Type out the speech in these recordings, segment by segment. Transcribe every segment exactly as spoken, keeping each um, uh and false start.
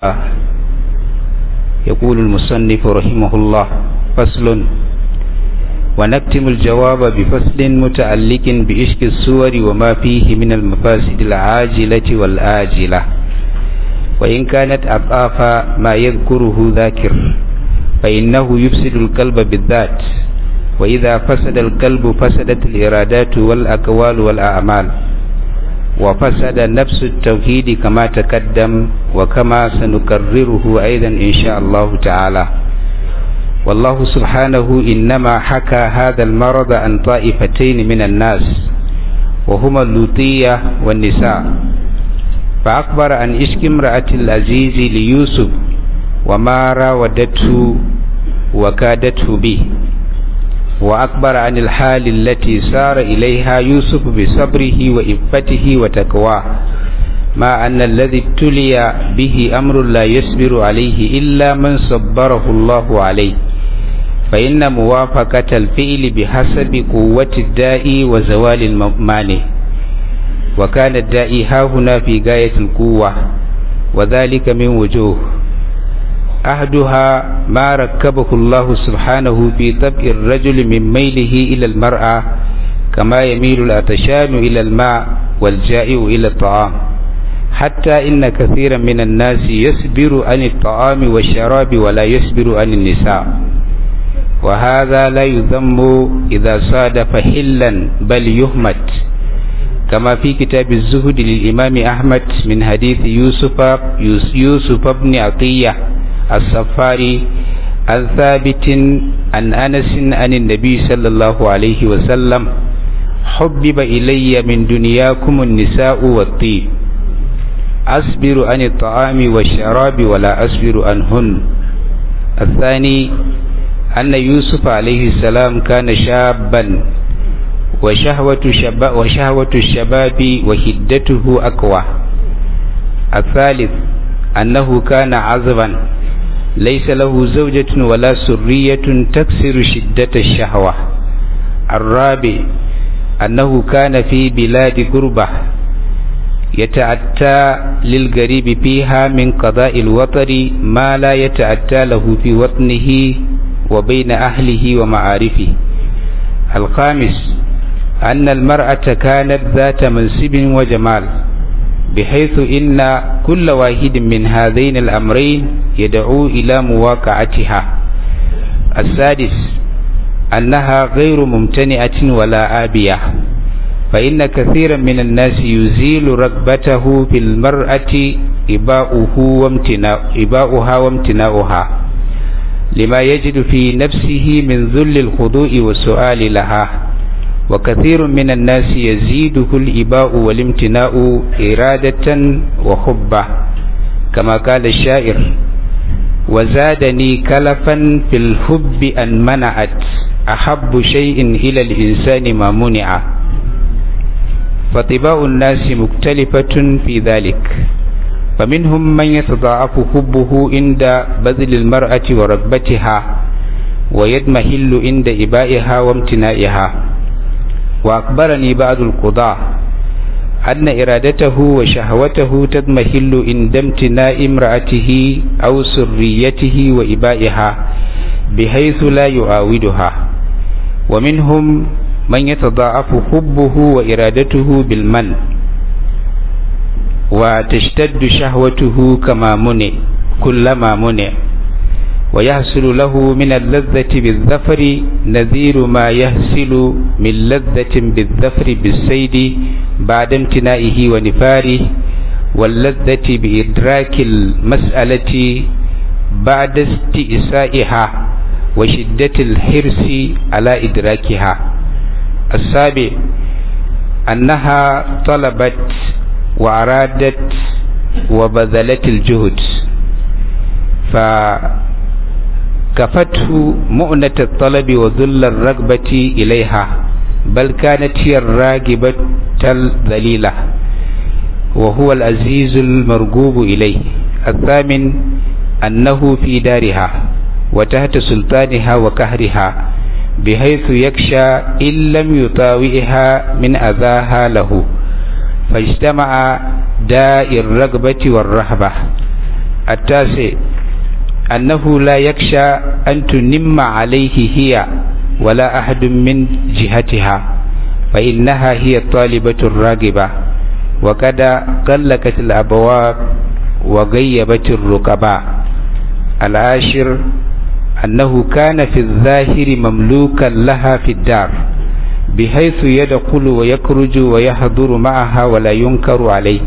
يقول المصنف رحمه الله: فصل. ونختم الجواب بفصل متعلق بإشك الصور وما فيه من المفاسد العاجلة والآجلة، وإن كانت أضعاف ما يذكره ذاكر فإنه يفسد القلب بالذات، وإذا فسد القلب فسدت الإرادات والأقوال والأعمال، وفسد نفس التوحيد كما تقدم وكما سنكرره أيضا إن شاء الله تعالى. والله سبحانه إنما حكى هذا المرض عن طائفتين من الناس، وهما اللوطية والنساء، فأخبر عن إشك امرأة العزيز ليوسف وما راودته وكادته به، وأخبر عن الحال التي سار إليها يوسف بصبره وإفته وتقواه، مع أن الذي ابتلي به أمر لا يصبر عليه إلا من صبره الله عليه، فإن موافقة الفعل بحسب قوة الداء وزوال المانع، وكان الداء هاهنا في غاية القوة، وذلك من وجوه: أحدها ما ركبه الله سبحانه في طبع الرجل من ميله إلى المرأة، كما يميل العطشان إلى الماء والجائع إلى الطعام، حتى إن كثيرا من الناس يصبر عن الطعام والشراب ولا يصبر عن النساء، وهذا لا يذم إذا صادف حلا بل يهمت، كما في كتاب الزهد للإمام أحمد من حديث يوسف يوسف بن عطية الصفاري عن ثابت عن أنس عن النبي صلى الله عليه وسلم: حبب إلي من دنياكم النساء والطيب، أصبر عن الطعام والشراب ولا أصبر عنهن. الثاني أن يوسف عليه السلام كان شابا، وشهوة الشباب, وشهوة الشباب وهدته أقوى. الثالث أنه كان عزبا ليس له زوجة ولا سرية تكسر شدة الشهوة. الرابع أنه كان في بلاد غربة يتأتى للغريب فيها من قضاء الوطر ما لا يتأتى له في وطنه وبين أهله ومعارفه. الخامس أن المرأة كانت ذات منصب وجمال، بحيث إن كل واحد من هذين الأمرين يدعو إلى مواقعتها. السادس أنها غير ممتنعة ولا آبية، فإن كثيرا من الناس يزيل رغبته في المرأة إباؤها وامتناؤها لما يجد في نفسه من ذل الخضوع والسؤال لها، وكثير من الناس يزيده الإباء والامتناء إرادة وحبة، كما قال الشاعر: وزادني كلفا في الحب أن منعت أحب شيء إلى الإنسان ما منع. فطباع الناس مختلفة في ذلك، فمنهم من يتضاعف حبه عند بذل المرأة ورغبتها، ويضمحل عند إبائها وامتنائها. وأخبرني بعض القضاة أن إرادته وشهوته تضمحل عند امتناء امرأته أو سريته وإبائها، بحيث لا يعاودها. ومنهم من يتضاعف حبه وإرادته بالمن، وتشتد شهوته كما منع كلما منع، ويحصل له من اللذة بالظفر نذير ما يحصل من لذة بالظفر بالسيد بعد امتنائه ونفاره، واللذة بإدراك المسألة بعد استئسائها وشدة الحرص على إدراكها. السابع أنها طلبت وأرادت وبذلت الجهد، فكفته مؤنة الطلب وذل الرغبة إليها، بل كانت هي الراغبة الذليلة، وهو العزيز المرغوب إليه. الثامن أنه في دارها وتحت سلطانها وقهرها، بحيث يخشى إن لم يطاوئها من أذاها له، فاجتمع داء الرغبة والرهبة. التاسع أنه لا يخشى أن تنم عليه هي ولا أحد من جهتها، فإنها هي الطالبة الراغبة، وقد غلقت الأبواب وغيبت الركباء. العاشر أنه كان في الظاهر مملوكا لها في الدار، بحيث يدخل ويخرج ويحضر معها ولا ينكر عليه،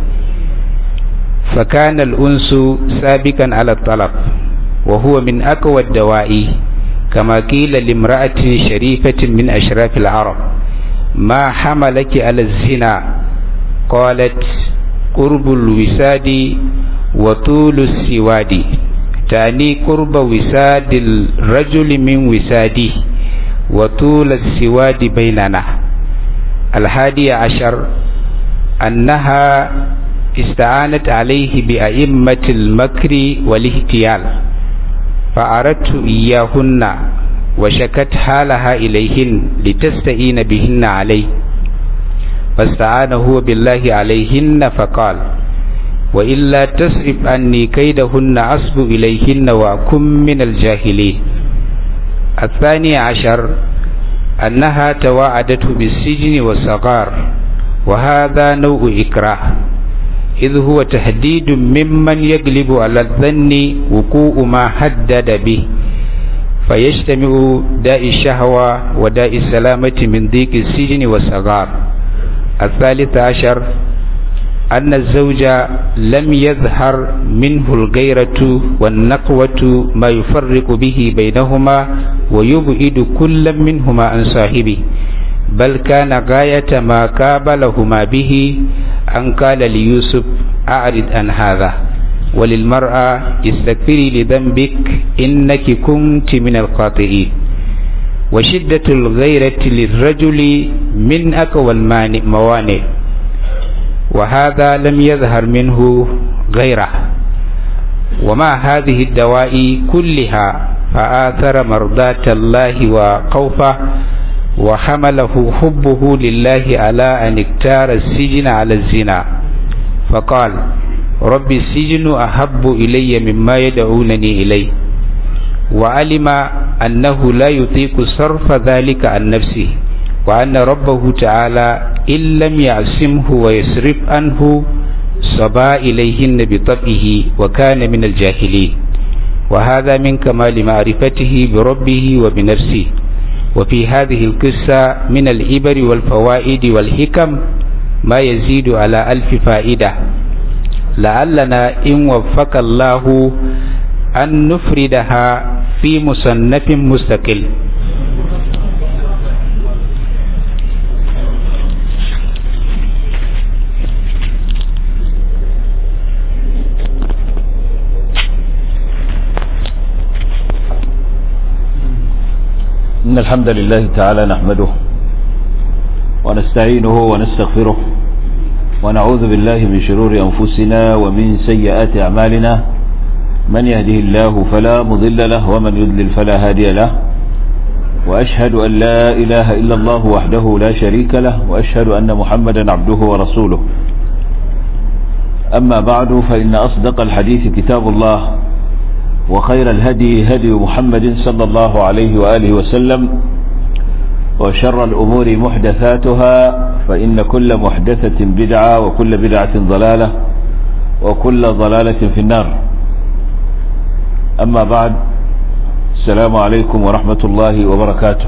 فكان الأنس سابقا على الطلب، وهو من أقوى الدواء، كما قيل لامرأة شريفة من أشراف العرب: ما حملك على الزنا؟ قالت: قرب الوساد وطول السواد، تعني قرب وساد الرجل من وساده وطول السواد بيننا. الحادي عشر أنها استعانت عليه بأئمة المكر والاحتيال، فأردت إياهن وشكت حالها إليهن لتستعين بهن عليه، فاستعان هو بالله عليهن فقال: وإلا تصرف عني كيدهن أصب إليهن وأكن من الجاهلين. الثاني عشر أنها تواعدته بالسجن والصغار، وهذا نوع إكراه، إذ هو تهديد ممن يغلب على الظن وقوع ما حدد به، فيجتمع داء الشهوة وداء السلامة من ضيق السجن والصغار. الثالث عشر أن الزوج لم يظهر منه الغيرة والنقوة ما يفرق به بينهما ويبعد كل منهما عن صاحبه، بل كان غاية ما قابلهما به أن قال ليوسف: أعرض عن هذا، وللمرأة: استغفري لذنبك إنك كنت من الخاطئين. وشدة الغيرة للرجل من أقوى الموانع، وهذا لم يظهر منه غيره. ومع هذه الدواء كلها فآثر مرضاة الله وخوفه، وحمله حبه لله على أن اختار السجن على الزنا، فقال: رب السجن أحب إلي مما يدعونني إليه. وعلم أنه لا يطيق صرف ذلك عن نفسه، وأن ربه تعالى إن لم يعصمه ويصرف عنه صبا إليهن بطبعه، وكان من الجاهلين. وهذا من كمال معرفته بربه وبنفسه. وفي هذه القصة من العبر والفوائد والحكم ما يزيد على ألف فائدة، لعلنا إن وفق الله أن نفردها في مصنف مستقل. إن الحمد لله تعالى نحمده ونستعينه ونستغفره ونعوذ بالله من شرور أنفسنا ومن سيئات أعمالنا، من يهده الله فلا مضل له ومن يضلل فلا هادي له، وأشهد أن لا إله إلا الله وحده لا شريك له، وأشهد أن محمدا عبده ورسوله. أما بعد، فإن أصدق الحديث كتاب الله، وخير الهدي هدي محمد صلى الله عليه وآله وسلم، وشر الأمور محدثاتها، فإن كل محدثة بدعة، وكل بدعة ضلالة، وكل ضلالة في النار. أما بعد، السلام عليكم ورحمة الله وبركاته.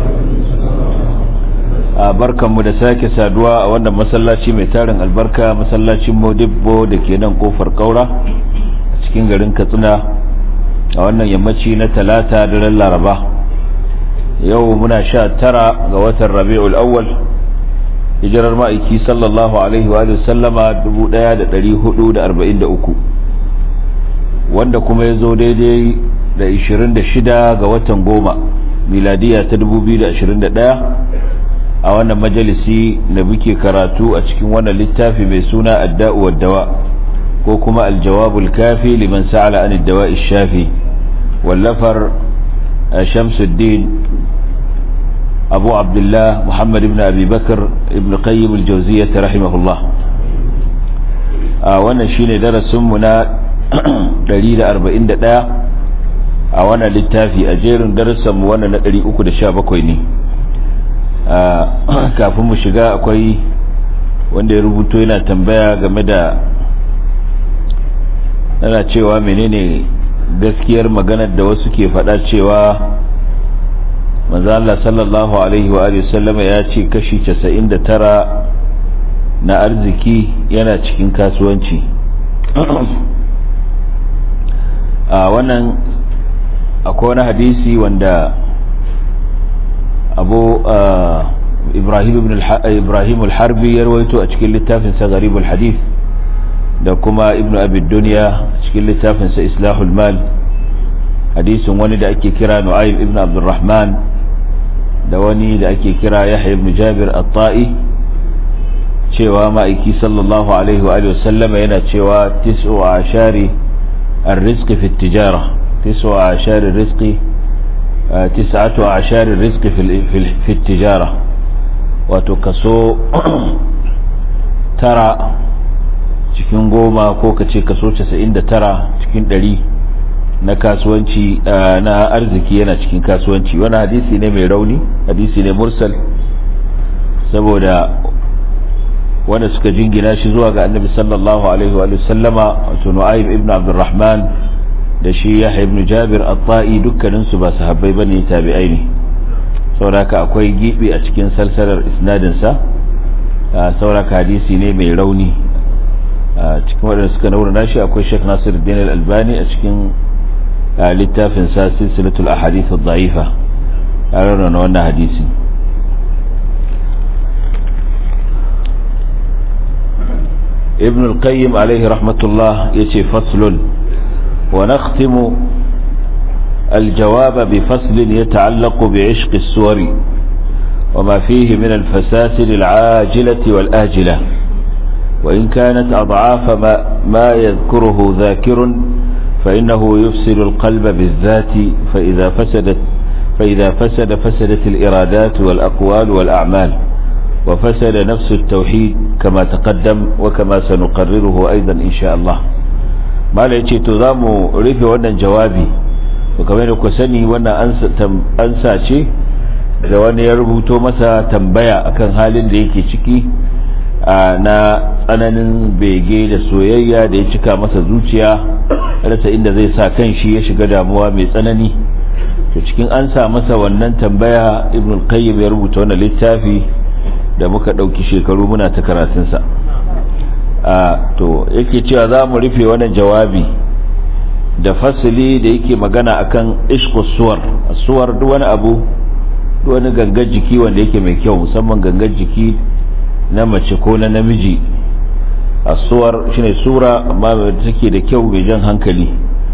barkan mu da sake saduwa a wannan masallaci mai tarin albarka, masallacin Modibbo da ke nan kofar Kaura a cikin garin Katsina, a wannan yammaci na talata daren Laraba. Yau muna sha tara ga watan Rabi'ul Awwal, hijirar ma'aiki sallallahu alaihi wa sallama dubu ɗaya da ɗari hudu da arba'in da uku, wanda kuma ya zo daidai da ishirin da shida ga watan goma miladiya ta dubu biyu da ashirin da ɗaya, a wannan majalisi da muke karatu a cikin wannan littafi mai suna Adda'u wad-Dawa, ko kuma Al-Jawabul Kafi liman sa'ala an ad-dawa'i shafi, wallafar Shamsuddin Abu Abdullah Muhammad ibn Abi Bakr ibn Qayyim al-Jawziyyah rahimahullah. a wannan shine darasin mu na ɗari da arba'in da ɗaya a wannan littafi. a jerin darussanmu wannan na ɗari uku da sha bakwai ne. kafin mu shiga akwai wanda ya rubuto yana tambaya game da yana cewa menene gaskiyar maganar da wasu ke faɗa cewa manzo Allah sallallahu alaihi wa alihi sallama ya ce kashi casa'in da tara na arziki yana cikin kasuwanci. a wannan akwai wani hadisi wanda abu ibrahim ibn ibrahim al-harbi ya rawaito a cikin littafin sa gharibul hadith da kuma ibn abi dunya cikin littafin sa islahul mal, hadisin wani da ake kira nu'aym ibn abdurrahman da wani da ake kira yahya ibn jabir at-ta'i, cewa ma'aiki sallallahu alaihi wa alihi wasallama yana cewa tis'u ashari ar-rizqi fi at-tijara tis'u ashari ar-rizqi tis'atu ashari ar-rizqi fi at-tijara, wato kaso tara cikin goma ko kace kaso casa'in da tara cikin ɗari na kasuwanci na arziki yana cikin kasuwanci. wani hadisi ne mai rauni, hadisi ne mursal, saboda wanda suka jingina shi zuwa ga annabi sallallahu alaihi wa sallama, wato nu'aym ibn abdurrahman da shi yahya ibn jabir at-ta'i, dukkanin su ba sahabbai bane, tabi'ai ne. sauraka akwai gibi a cikin salsalar isnadin sa, sauraka hadisi ne mai rauni. cikin wadanda suka naura shi akwai Sheikh Nasiruddin al-Albani a cikin littafin sa silsilatul ahadith ad-da'ifa a ranar wannan hadisi. ابن القيم عليه رحمة الله يتي فصل. ونختم الجواب بفصل يتعلق بعشق السور وما فيه من الفساسل العاجلة والآجلة، وإن كانت أضعاف ما, ما يذكره ذاكر فإنه يفسد القلب بالذات، فإذا فسدت فإذا فسد فسدت الإرادات والأقوال والأعمال، وفسد نفس التوحيد كما تقدم وكما سنقرره أيضا إن شاء الله. ما لأيكي تضام رفي وانا جوابي، وكما ينكسني وانا أنسى شيء لوانا يربطو مسا تنبيا أكن حال ليكي شكي na tsananin bege da soyayya da ya cika masa zuciya, rasa inda zai sa kan shi ya shiga damuwa mai tsanani. to cikin an sa masa wannan tambaya ibn al-qayyim ya rubuta wannan littafi da muka dauki shekaru muna ta karatun sa. a to yake cewa za mu rufe wannan jawabi da fasali da yake magana akan ishqus suwar. suwar duk wani abu, duk wani gangar jiki wanda yake mai kyau, musamman gangar jiki na mace ko na namiji. as-suwar shine sura amma da take da kyau, mai jan hankali.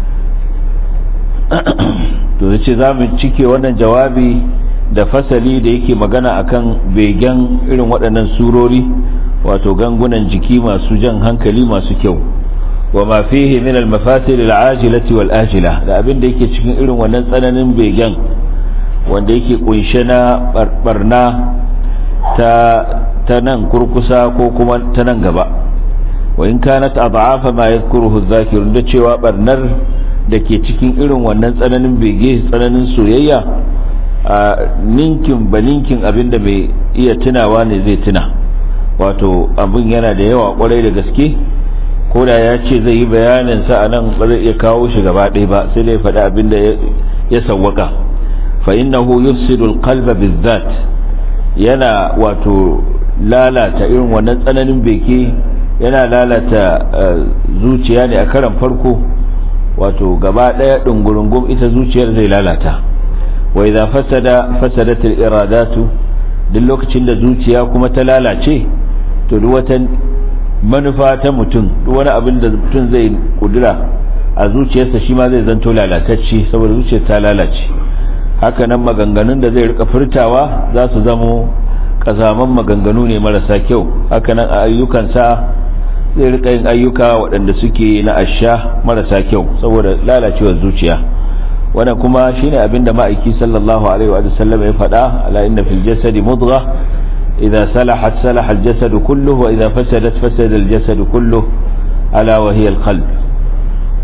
to yace za mu cike wannan jawabi da fasali da yake magana akan begen irin waɗannan surori, wato gangunan jiki masu jan hankali masu kyau. wa ma fihi min al-mafasil al-ajilati wal-ajila, da abin da yake cikin irin wannan tsananin begen wanda yake kunshe na barna ta ta nan kurkusa ko kuma ta nan gaba. wa in kanat ad'afa ma yadhkuruhu adh-dhakirun, da cewa barnar da ke cikin irin wannan tsananin bege, tsananin soyayya, a ninkin ba ninkin abinda bai iya tunawa ne zai tuna. wato abin yana da yawa kwarai da gaske, ko da ya ce zai yi bayanin sa anan ba zai iya kawo shi gaba ɗaya ba, sai dai faɗi abinda ya sawwaka. fa innahu yufsidu al-qalba bizat, yana wato lalata irin wannan tsananin beke, yana lalata zuciya ne a karan farko, wato gaba daya dungurungum ita zuciyar zai lalata. wa idza fasada fasadat al-iradatu, duk lokacin da zuciya kuma ta lalace, to duk wata manufa ta mutum, duk wani abin da mutum zai kudura a zuciyarsa shi ma zai zanto lalatacce, saboda zuciyar ta lalace. haka nan maganganun da zai rika furtawa za su zamo kazaman maganganu ne marasa kyau. haka nan a ayyukansa zai rika yin ayyuka waɗanda suke na asha marasa kyau saboda lalacewar zuciya. wannan kuma shine abinda ma'aiki sallallahu alaihi wa sallam ya faɗa, ala inna fil jasadi mudghah idza salahat salaha al jasadu kulluhu wa idza fasadat fasada al jasadu kulluhu ala wa hiya al qalb.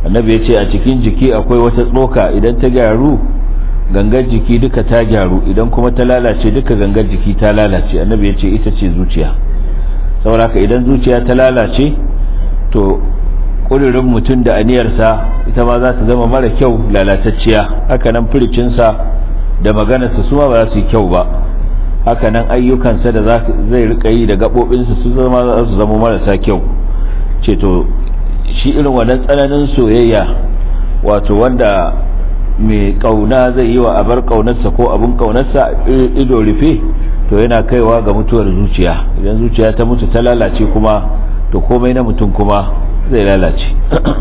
annabi ya ce a cikin jiki akwai wata tsoka idan ta gyaru gangar jiki duka ta gyaru, idan kuma ta lalace duka gangar jiki ta lalace. annabi ya ce ita ce zuciya. saboda haka idan zuciya ta lalace to ƙudurin mutum da aniyarsa ita ma za ta zama mara kyau, lalatacciya. haka nan furicinsa da maganarsa su ma ba za su yi kyau ba. haka nan ayyukansa da zai rika yi da gaɓoɓinsa su zama za su zama marasa kyau. ce to shi irin wannan tsananin soyayya, wato wanda mai kauna zai yi wa abar kaunarsa ko abin kaunarsa ido rufe, to yana kaiwa ga mutuwar zuciya. idan zuciya ta mutu ta lalace kuma to komai na mutum kuma zai lalace.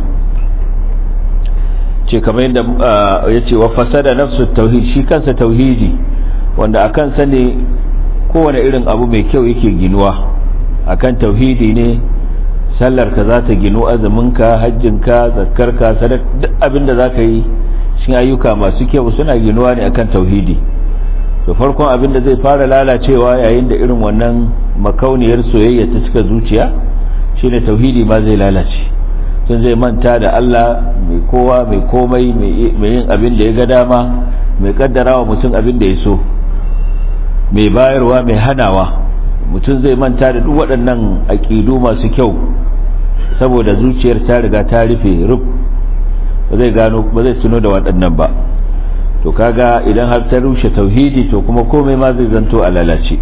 ce kamar yadda ya ce wa fasada nafsu tauhid, shi kansa tauhidi wanda akan sa ne kowane irin abu mai kyau yake ginuwa. akan tauhidi ne sallarka za ta ginu, azuminka, hajjinka, zakkarka, sadaka, duk abin da za ka yi cikin ayyuka masu kyau suna ginuwa ne akan tauhidi. to farkon abin da zai fara lalacewa yayin da irin wannan makauniyar soyayya ta cika zuciya shine tauhidi ma zai lalace. sun zai manta da Allah mai kowa mai komai mai yin abin da ya ga dama, mai kaddarawa mutum abin da ya so, mai bayarwa mai hanawa. mutum zai manta da duk waɗannan aƙidu masu kyau saboda zuciyar ta riga ta rufe rub, ba zai gano ba zai tuno da waɗannan ba. to kaga idan har ta rushe tauhidi to kuma komai ma zai zanto a lalace.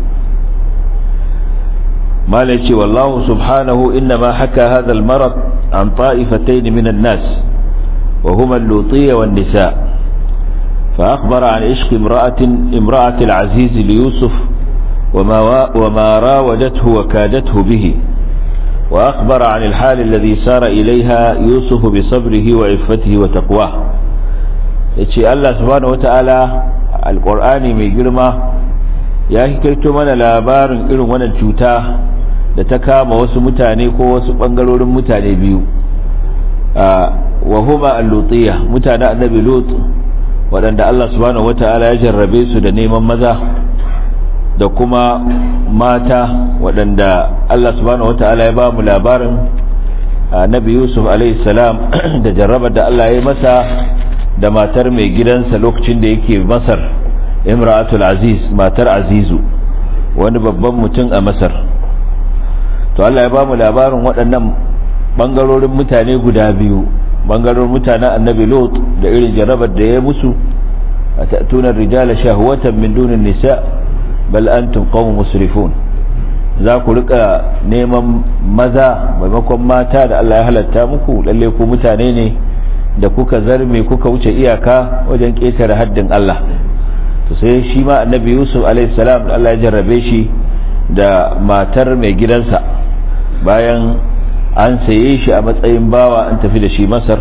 malai ce wallahu subhanahu innama haka hadha al-marad an ta'ifatayn min an-nas wa huma al-lutiyya wan-nisa fa akhbara an ishq imra'atin imra'ati al-aziz li yusuf وما, وما راودته وكادته به وأخبر عن الحال الذي سار إليها يوسف بصبره وعفته وتقواه. يتشي الله سبحانه وتعالى القرآن من جرمه ya hikaito mana labarin irin wannan cuta da ta kama wasu mutane ko wasu bangarorin mutane biyu, wa huma al-lutiyya, mutane annabi lut, waɗanda Allah subhanahu wataala ya jarrabe su da neman maza, da kuma mata waɗanda Allah subhanahu wataala ya ba mu labarin annabi Yusuf alayhi salam da jarrabar da Allah ya yi masa da matar mai gidansa lokacin da yake Masar, imra'atul aziz, matar azizu, wani babban mutum a Masar. to Allah ya ba mu labarin waɗannan bangarorin mutane guda biyu, bangarorin mutanen annabi Lut da irin jarrabar da ya musu, atatuna rijala shahwatan min dunin nisa bal antum qawmun musrifun, za ku rika neman maza maimakon mata da Allah ya halatta muku, lalle ku mutane ne da kuka zarme kuka wuce iyaka wajen ƙetare haddin Allah. to sai shi ma annabi Yusuf alaihi salam da Allah ya jarrabe shi da matar mai gidansa, bayan an saye shi a matsayin bawa an tafi da shi Masar,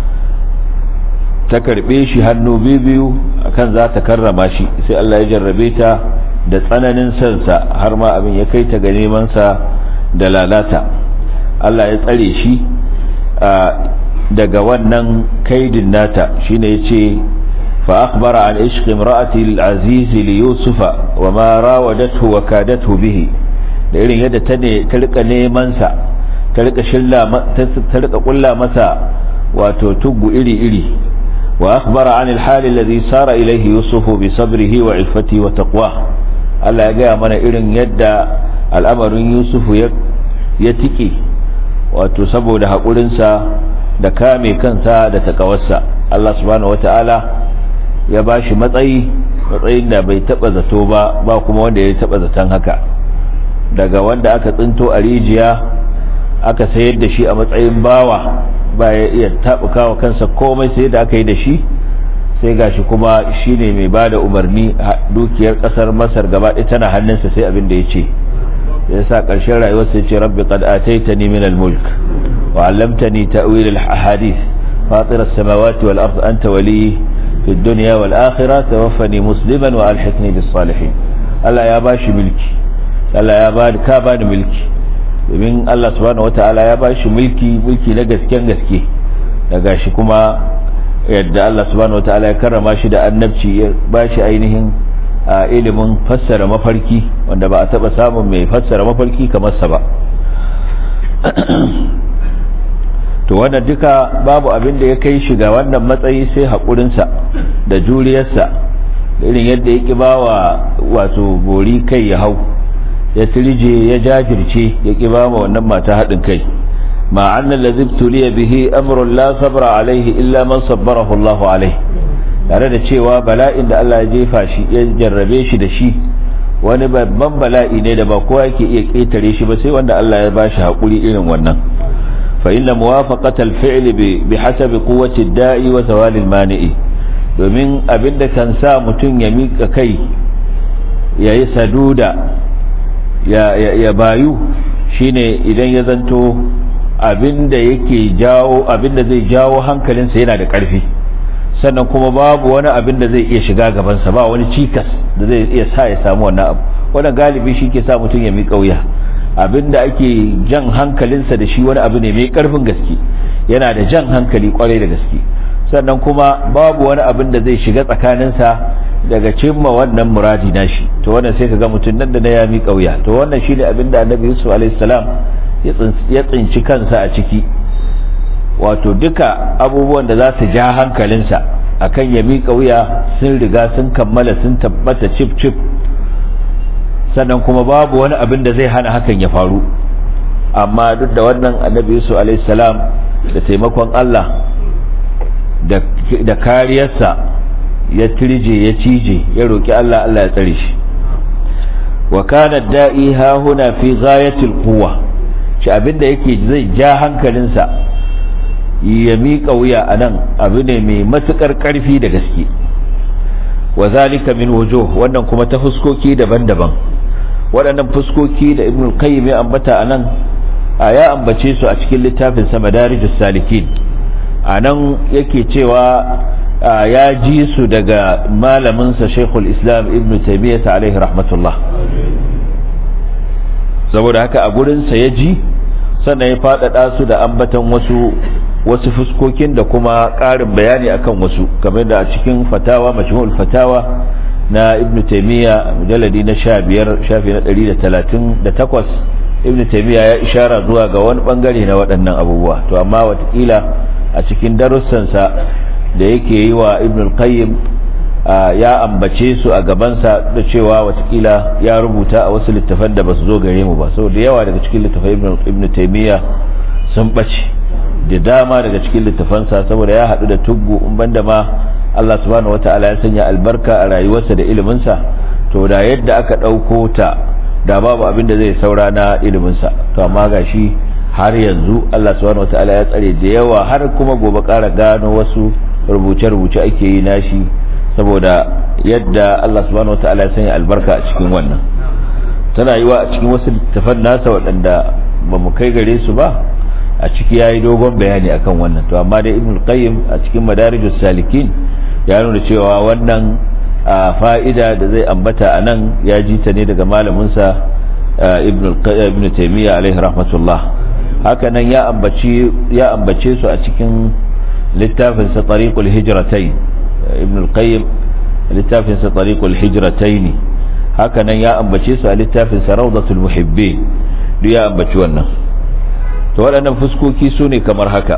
ta karbe shi hannu biyu akan za ta karrama shi, sai Allah ya jarrabe ta da tsananin sansa har ma abin ya kai ta ga neman sa da lalata. Allah ya tsare shi daga wannan kaidin nata, shine yace fa akhbara an ishq imra'ati al-aziz li yusufa wa ma rawadathu wa kadathu bihi, da irin yadda ta ne ta rika neman sa, ta rika shilla ta rika kulla masa wato tugu iri iri. wa akhbara an al-hal alladhi sara ilayhi yusufu bi sabrihi wa iffatihi wa taqwa. Allah ya gaya mana irin yadda al'amarin Yusufu ya tike, wato saboda haƙurinsa da kame kansa da takawarsa. Allah subhanahu wata'ala ya ba shi matsayi, matsayin da bai taɓa zato ba, ba kuma wanda ya taɓa zaton haka. Daga wanda aka tsinto a rijiya aka sayar da shi a matsayin bawa, ba ya iya taɓuka wa kansa komai sai da aka yi da shi, sai gashi kuma shine mai bada umarni, dukiyar kasar Masar gaba ɗaya tana hannunsa sai abin da ya ce. ya sa ƙarshen rayuwarsa ya ce rabbi qad ataitani min al-mulk wa 'allamtani ta'wil al-ahadith fatir as-samawati wal ard anta wali fi ad-dunya wal akhirah tawaffani musliman wa alhiqni bis salihin. Allah ya bashi mulki, Allah ya bani ka bani mulki, domin Allah subhanahu wataala ya bashi mulki, mulki na gasken gaske, daga shi kuma yadda Allah subhanahu wataala ya karrama shi da annabci, ya bashi ainihin ilimin fassara mafarki wanda ba a taba samun mai fassara mafarki kamar sa ba. to wannan duka babu abin da ya kai shi ga wannan matsayi sai haƙurinsa da juriyarsa da irin yadda ya ƙi ba wa wato bori kai ya hau ya tirje ya jajirce ya ƙi ba wa wannan mata haɗin kai ma annan lazibtuliya bihi amrun la sabra alaihi illa man sabbarahu Allahu alaihi, tare da cewa bala'in da Allah ya jefa shi ya jarrabe shi da shi wani babban bala'i ne da ba kowa yake iya ƙetare shi ba sai wanda Allah ya bashi haƙuri irin wannan. fa inna muwafaqata al-fi'l bi hasabi quwwati ad-da'i wa zawali al-mani'i, domin abinda kan sa mutum ya mika kai yayi saduda ya ya bayu shine idan ya zanto abinda yake jawo abinda zai jawo hankalinsa yana da ƙarfi, sannan kuma babu wani abin da zai iya shiga gabansa, ba wani cikas da zai iya sa ya samu wannan abu. wannan galibi shi ke sa mutum ya miƙa wuya. abin da ake jan hankalinsa da shi wani abu ne mai ƙarfin gaske, yana da jan hankali kwarai da gaske, sannan kuma babu wani abin da zai shiga tsakaninsa daga cimma wannan muradi nashi. to wannan sai ka ga mutum nan da na ya miƙa wuya. to wannan shine abin da Annabi Yusuf alaihi salam ya tsinci kansa a ciki, wato duka abubuwan da za su ja hankalinsa akan ya miƙa wuya sun riga sun kammala sun tabbata cif cif, sannan kuma babu wani abin da zai hana hakan ya faru. amma duk da wannan Annabi Yusuf alaihi salam da taimakon Allah da da kariyarsa ya tirje ya cije ya roki Allah Allah ya tsare shi. wa kana da'i ha huna fi ghayatil quwwa, shi abinda yake zai ja hankalinsa ya miƙa wuya a nan abu ne mai matuƙar ƙarfi da gaske. wa zalika min wujuh, wannan kuma ta fuskoki daban-daban. waɗannan fuskoki da Ibn al-Qayyim ya ambata a nan ya ambace su a cikin littafin sa Madarijus Salikin. a nan yake cewa ya ji su daga malamin sa Sheikhul Islam Ibn Taymiyyah alaihi rahmatullah, saboda haka a gurin sa ya ji, sannan ya faɗaɗa su da ambatan wasu wasu fuskokin da kuma ƙarin bayani akan wasu, kamar da a cikin fatawa majmu'ul fatawa na Ibn Taymiyyah mujalladi na sha biyar shafi na ɗari da talatin da takwas, Ibn Taymiyyah ya ishara zuwa ga wani bangare na waɗannan abubuwa. to amma watakila a cikin darussansa da yake yi wa Ibn al-Qayyim ya ambace su a gabansa da cewa watakila ya rubuta a wasu littafan da ba su zo gare mu ba, saboda yawa daga cikin littafan Ibn Taymiyyah sun ɓace da dama daga cikin littafansa, saboda ya haɗu da tuggu in banda ma Allah subhanahu wata'ala ya sanya albarka a rayuwarsa da iliminsa. to da yadda aka ɗauko ta da babu abin da zai saura na iliminsa. to amma ga shi har yanzu Allah subhanahu wata'ala ya tsare da yawa, har kuma gobe ƙara gano wasu rubuce-rubuce ake yi nashi, saboda yadda Allah subhanahu wata'ala ya sanya albarka a cikin wannan. tana yiwa a cikin wasu littafan nasa waɗanda ba mu kai gare su ba, a ciki ya yi dogon bayani akan wannan. to amma dai Ibn al-Qayyim a cikin Madarijus Salikin ya nuna cewa wannan fa'ida da zai ambata a nan ya ji ta ne daga malaminsa Ibn Taymiyyah alaihi rahmatullah. haka nan ya ambace ya ambace su a cikin littafin sa Tariqul Hijratayn. Ibn al-Qayyim littafin sa Tariqul Hijratayn, haka nan ya ambace su a littafin sa Rawdatul Muhibbin, duk ya ambaci wannan. to waɗannan fuskoki su ne kamar haka.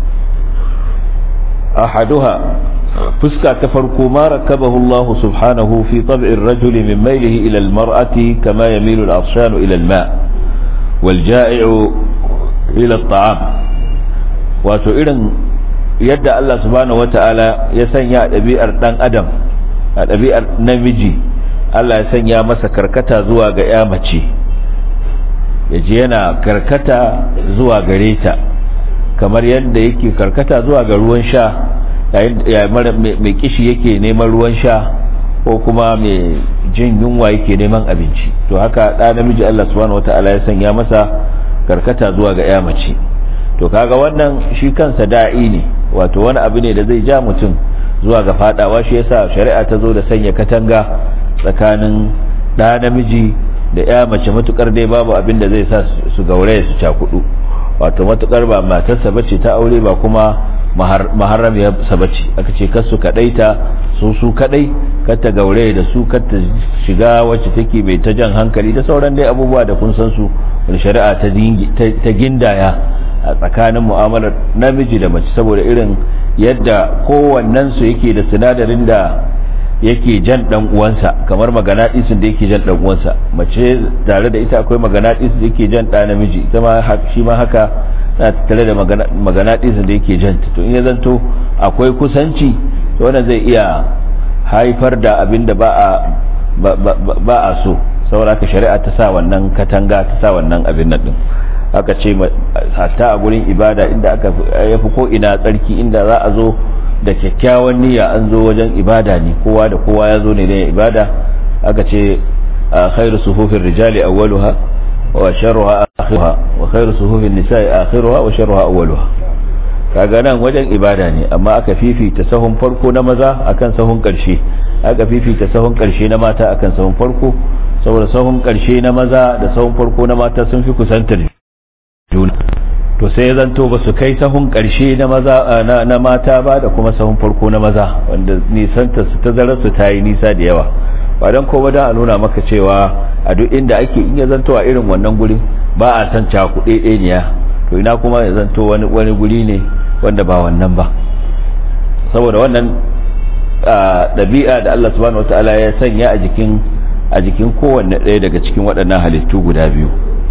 ahaduha, fuska ta farko, ma rakabahu Allah subhanahu fi tab'ir rajuli min mailihi ila al-mar'ati kama yamilu al-'atshanu ila al-ma' wal ja'i'u ila at-ta'am. wato irin yadda Allah subhanahu wata'ala ya sanya a ɗabi'ar ɗan adam, a ɗabi'ar namiji, Allah ya sanya masa karkata zuwa ga ya mace, yaji yana karkata zuwa gare ta kamar yadda yake karkata zuwa ga ruwan sha, yayin mai kishi yake neman ruwan sha ko kuma mai jin yunwa yake neman abinci. to haka ɗa namiji Allah subhanahu wata'ala ya sanya masa karkata zuwa ga ya mace. to kaga wannan shi kansa da'i ne, wato wani abu ne da zai ja mutum zuwa ga fadawa. shi yasa shari'a ta zo da sanya katanga tsakanin ɗa namiji da ya mace, matukar dai babu abin da zai sa su gauraya su cakudu, wato matukar ba matarsa bace ta aure ba kuma maharramiyarsa bace. aka ce kar su kadaita su su kadai, kar ta gauraya da su, kar ta shiga wacce take mai ta jan hankali da sauran dai abubuwa da kun san su, wani shari'a ta gindaya a tsakanin mu'amalar namiji da mace saboda irin yadda kowannen su yake da sinadarin da yake jan dan uwansa kamar maganadisin da yake jan dan uwansa mace tare da ita akwai maganadisin da yake jan da namiji ita ma shi ma haka tare da maganadisin da yake jan to in ya zanto akwai kusanci to wannan zai iya haifar da abin da ba a ba a so saboda ka shari'a ta sa wannan katanga ta sa wannan abin nan din aka ce hatta a gurin ibada inda aka yafi ko ina tsarki inda za a zo da kyakkyawan niyya an zo wajen ibada ne kowa da kowa ya zo ne da ibada aka ce khairu sufufin rijali awwaluha wa sharruha akhiruha wa khairu sufufin nisa'i akhiruha wa sharruha awwaluha kaga nan wajen ibada ne amma aka fifita sahun farko na maza akan sahun karshe aka fifita sahun karshe na mata akan sahun farko saboda sahun karshe na maza da sahun farko na mata sun fi kusantar juna to sai ya zanto ba su kai sahun karshe na maza na mata ba da kuma sahun farko na maza wanda nisanta su tazarar su ta yi nisa da yawa ba don kowa don a nuna maka cewa a duk inda ake in ya zanto a irin wannan guri ba a san cakuɗe ɗaniya to ina kuma ya zanto wani wani guri ne wanda ba wannan ba saboda wannan ɗabi'a da Allah subhanahu wataala ya sanya a jikin a jikin kowanne ɗaya daga cikin waɗannan halittu guda biyu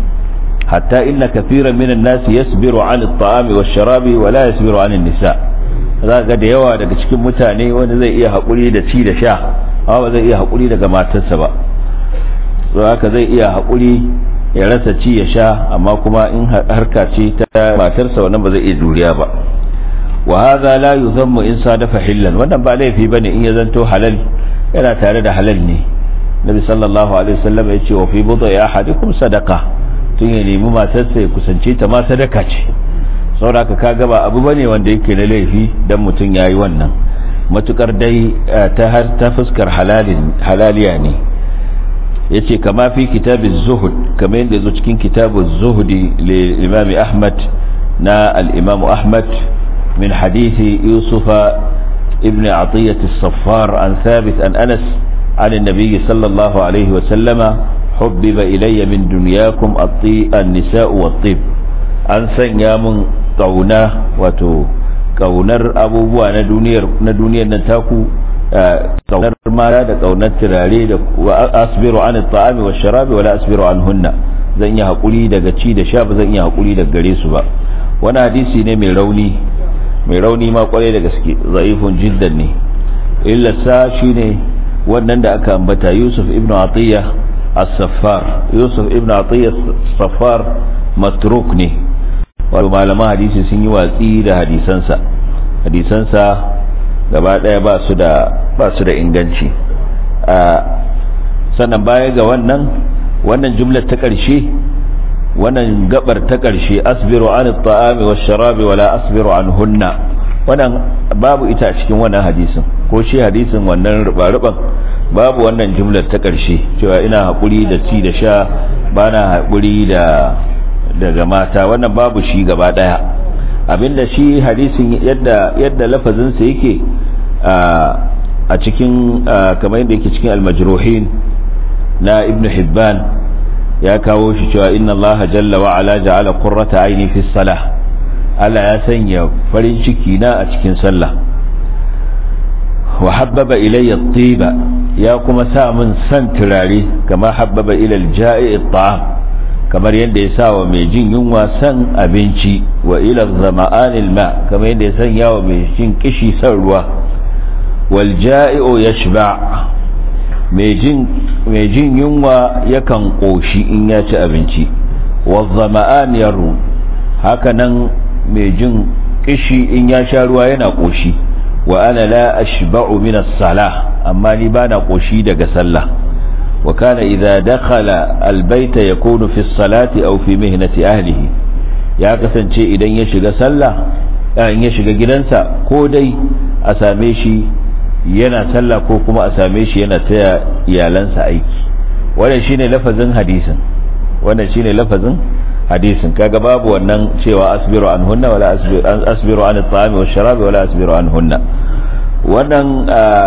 hatta inna kathiran minan nasi yasbiru 'an at-ta'ami wash-sharabi wa la yasbiru 'an an-nisa zaka da yawa daga cikin mutane wanda zai iya hakuri da ci da sha amma ba zai iya hakuri daga matarsa ba so haka zai iya hakuri ya rasa ci ya sha amma kuma in harka ce ta matarsa wannan ba zai iya juriya ba wa hadha la yuzammu in sadafa hillan wannan ba laifi bane in ya zanto halal yana tare da halal ne nabi sallallahu alaihi wasallam ya ce wa fi budai ahadikum sadaqa tun ya nemi matarsa ya kusance ta ma sadaka ce saboda ka ga ba abu bane wanda yake na laifi dan mutun yayi wannan matukar dai ta har ta fuskar halalin halaliya ne yace kama fi kitabiz zuhud kamar yadda yazo cikin kitabuz zuhudi li imam ahmad na al-imam ahmad min hadithi yusufa ibn atiyah as-saffar an thabit an anas عن النبي صلى الله عليه وسلم حبب إلي من دنياكم النساء والطيب an sanya mun kauna wato kaunar abubuwa na duniyar na duniyar nan taku kaunar mara da kaunar turare da asbiru an at-ta'ami wash-sharabi wala asbiru anhunna zan yi hakuri daga ci da sha ba zan yi hakuri daga gare su ba wani hadisi ne mai rauni mai rauni ma kwarai da gaske zaifun jiddan ne illa sa shine wannan da aka ambata Yusuf ibn Atiyya as-Saffar Yusuf ibn Atiyya as-Saffar matruk ne wato malaman hadisi sun yi watsi da hadisansa hadisansa gaba daya ba su da ba su da inganci a sannan baya ga wannan wannan jumlar ta karshe wannan gabar ta karshe asbiru an at-ta'ami wash-sharabi wala asbiru anhunna wannan babu ita a cikin wannan hadisin ko shi hadisin wannan ruba-ruban babu wannan jumlar ta karshe cewa ina hakuri da ci da sha bana hakuri da daga mata wannan babu shi gaba daya abinda shi hadisin yadda yadda lafazin sa yake a cikin kamar yadda yake cikin al-majruhin na ibn hibban ya kawo shi cewa inna allaha jalla wa ala ja'ala qurrata aini fi salah Allah ya sanya farin ciki na a cikin sallah wa habbaba ilayya at-tiba ya kuma sa min san turare kama habbaba ila al-ja'i at-ta'am kamar yadda ya sa wa mai jin yunwa san abinci wa ila zama'an al-ma kamar yadda ya sanya wa mai jin kishi san ruwa wal ja'i'u yashba' mai jin mai jin yunwa yakan koshi in ya ci abinci wa zama'an yaru haka nan mai jin kishi in ya sha ruwa yana koshi wa ana la ashba'u min as-salah amma ni bana koshi daga sallah wa kana idza dakhala al-bayta yakunu fi as-salati aw fi mihnati ahlihi ya kasance idan ya shiga sallah in ya shiga gidansa ko dai a same shi yana sallah ko kuma a same shi yana taya iyalansa aiki wannan shine lafazin hadisin wannan shine lafazin hadisin kaga babu wannan cewa asbiru anhunna wala asbiru asbiru an at-ta'ami wash-sharabi wala asbiru anhunna wannan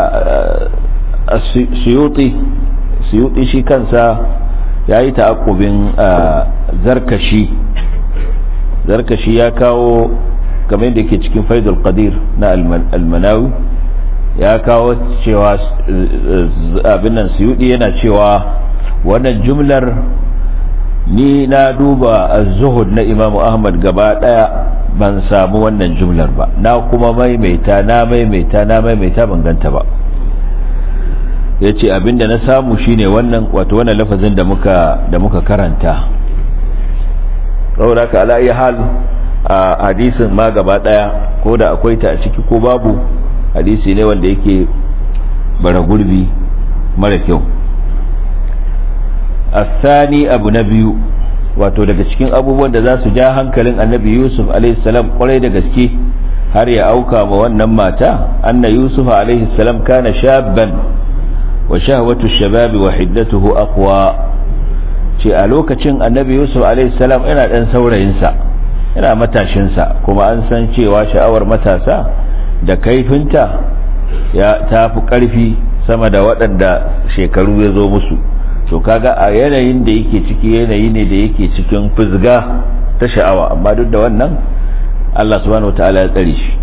suyuti suyuti shi kansa yayi ta'aqqubin zarkashi zarkashi ya kawo kamar yadda yake cikin faidul qadir na almanawi ya kawo cewa abin nan suyudi yana cewa wannan jumlar ni na duba az-zuhud na imamu ahmad gaba daya ban samu wannan jumlar ba, na kuma maimaita na maimaita na maimaita ban ganta ba. yace abinda na samu shine wannan, wato wannan lafazin da muka da muka karanta. saboda ka ala iya hal a hadisin ma gaba daya ko da akwai ta a ciki ko babu, hadisi ne wanda yake bara gurbi mara kyau. asani abu na biyu, wato daga cikin abubuwan da za su ja hankalin annabi yusuf alaihi salam kwarai da gaske har ya auka ma wannan mata, anna yusuf alaihi salam kana shabban wa shahwatu shababi wa hiddatuhu aqwa. ce a lokacin annabi yusuf alaihi salam yana dan saurayinsa, yana matashinsa, kuma an san cewa sha'awar matasa da kaifinta ya tafi karfi sama da waɗanda shekaru ya zo musu. to kaga a yanayin da yake ciki yanayi ne da yake cikin fizga ta sha'awa, amma duk da wannan Allah subhanahu wataala ya tsare shi.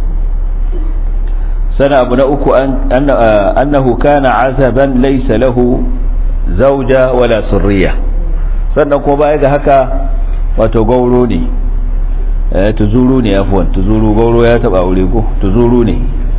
sana abu na uku annahu kana azaban laysa lahu zawja wala surriya, sannan ko baya ga haka wato gauro ne, eh tuzuru ne afwan tuzuru, gauro ya taba aure ko tuzuru ne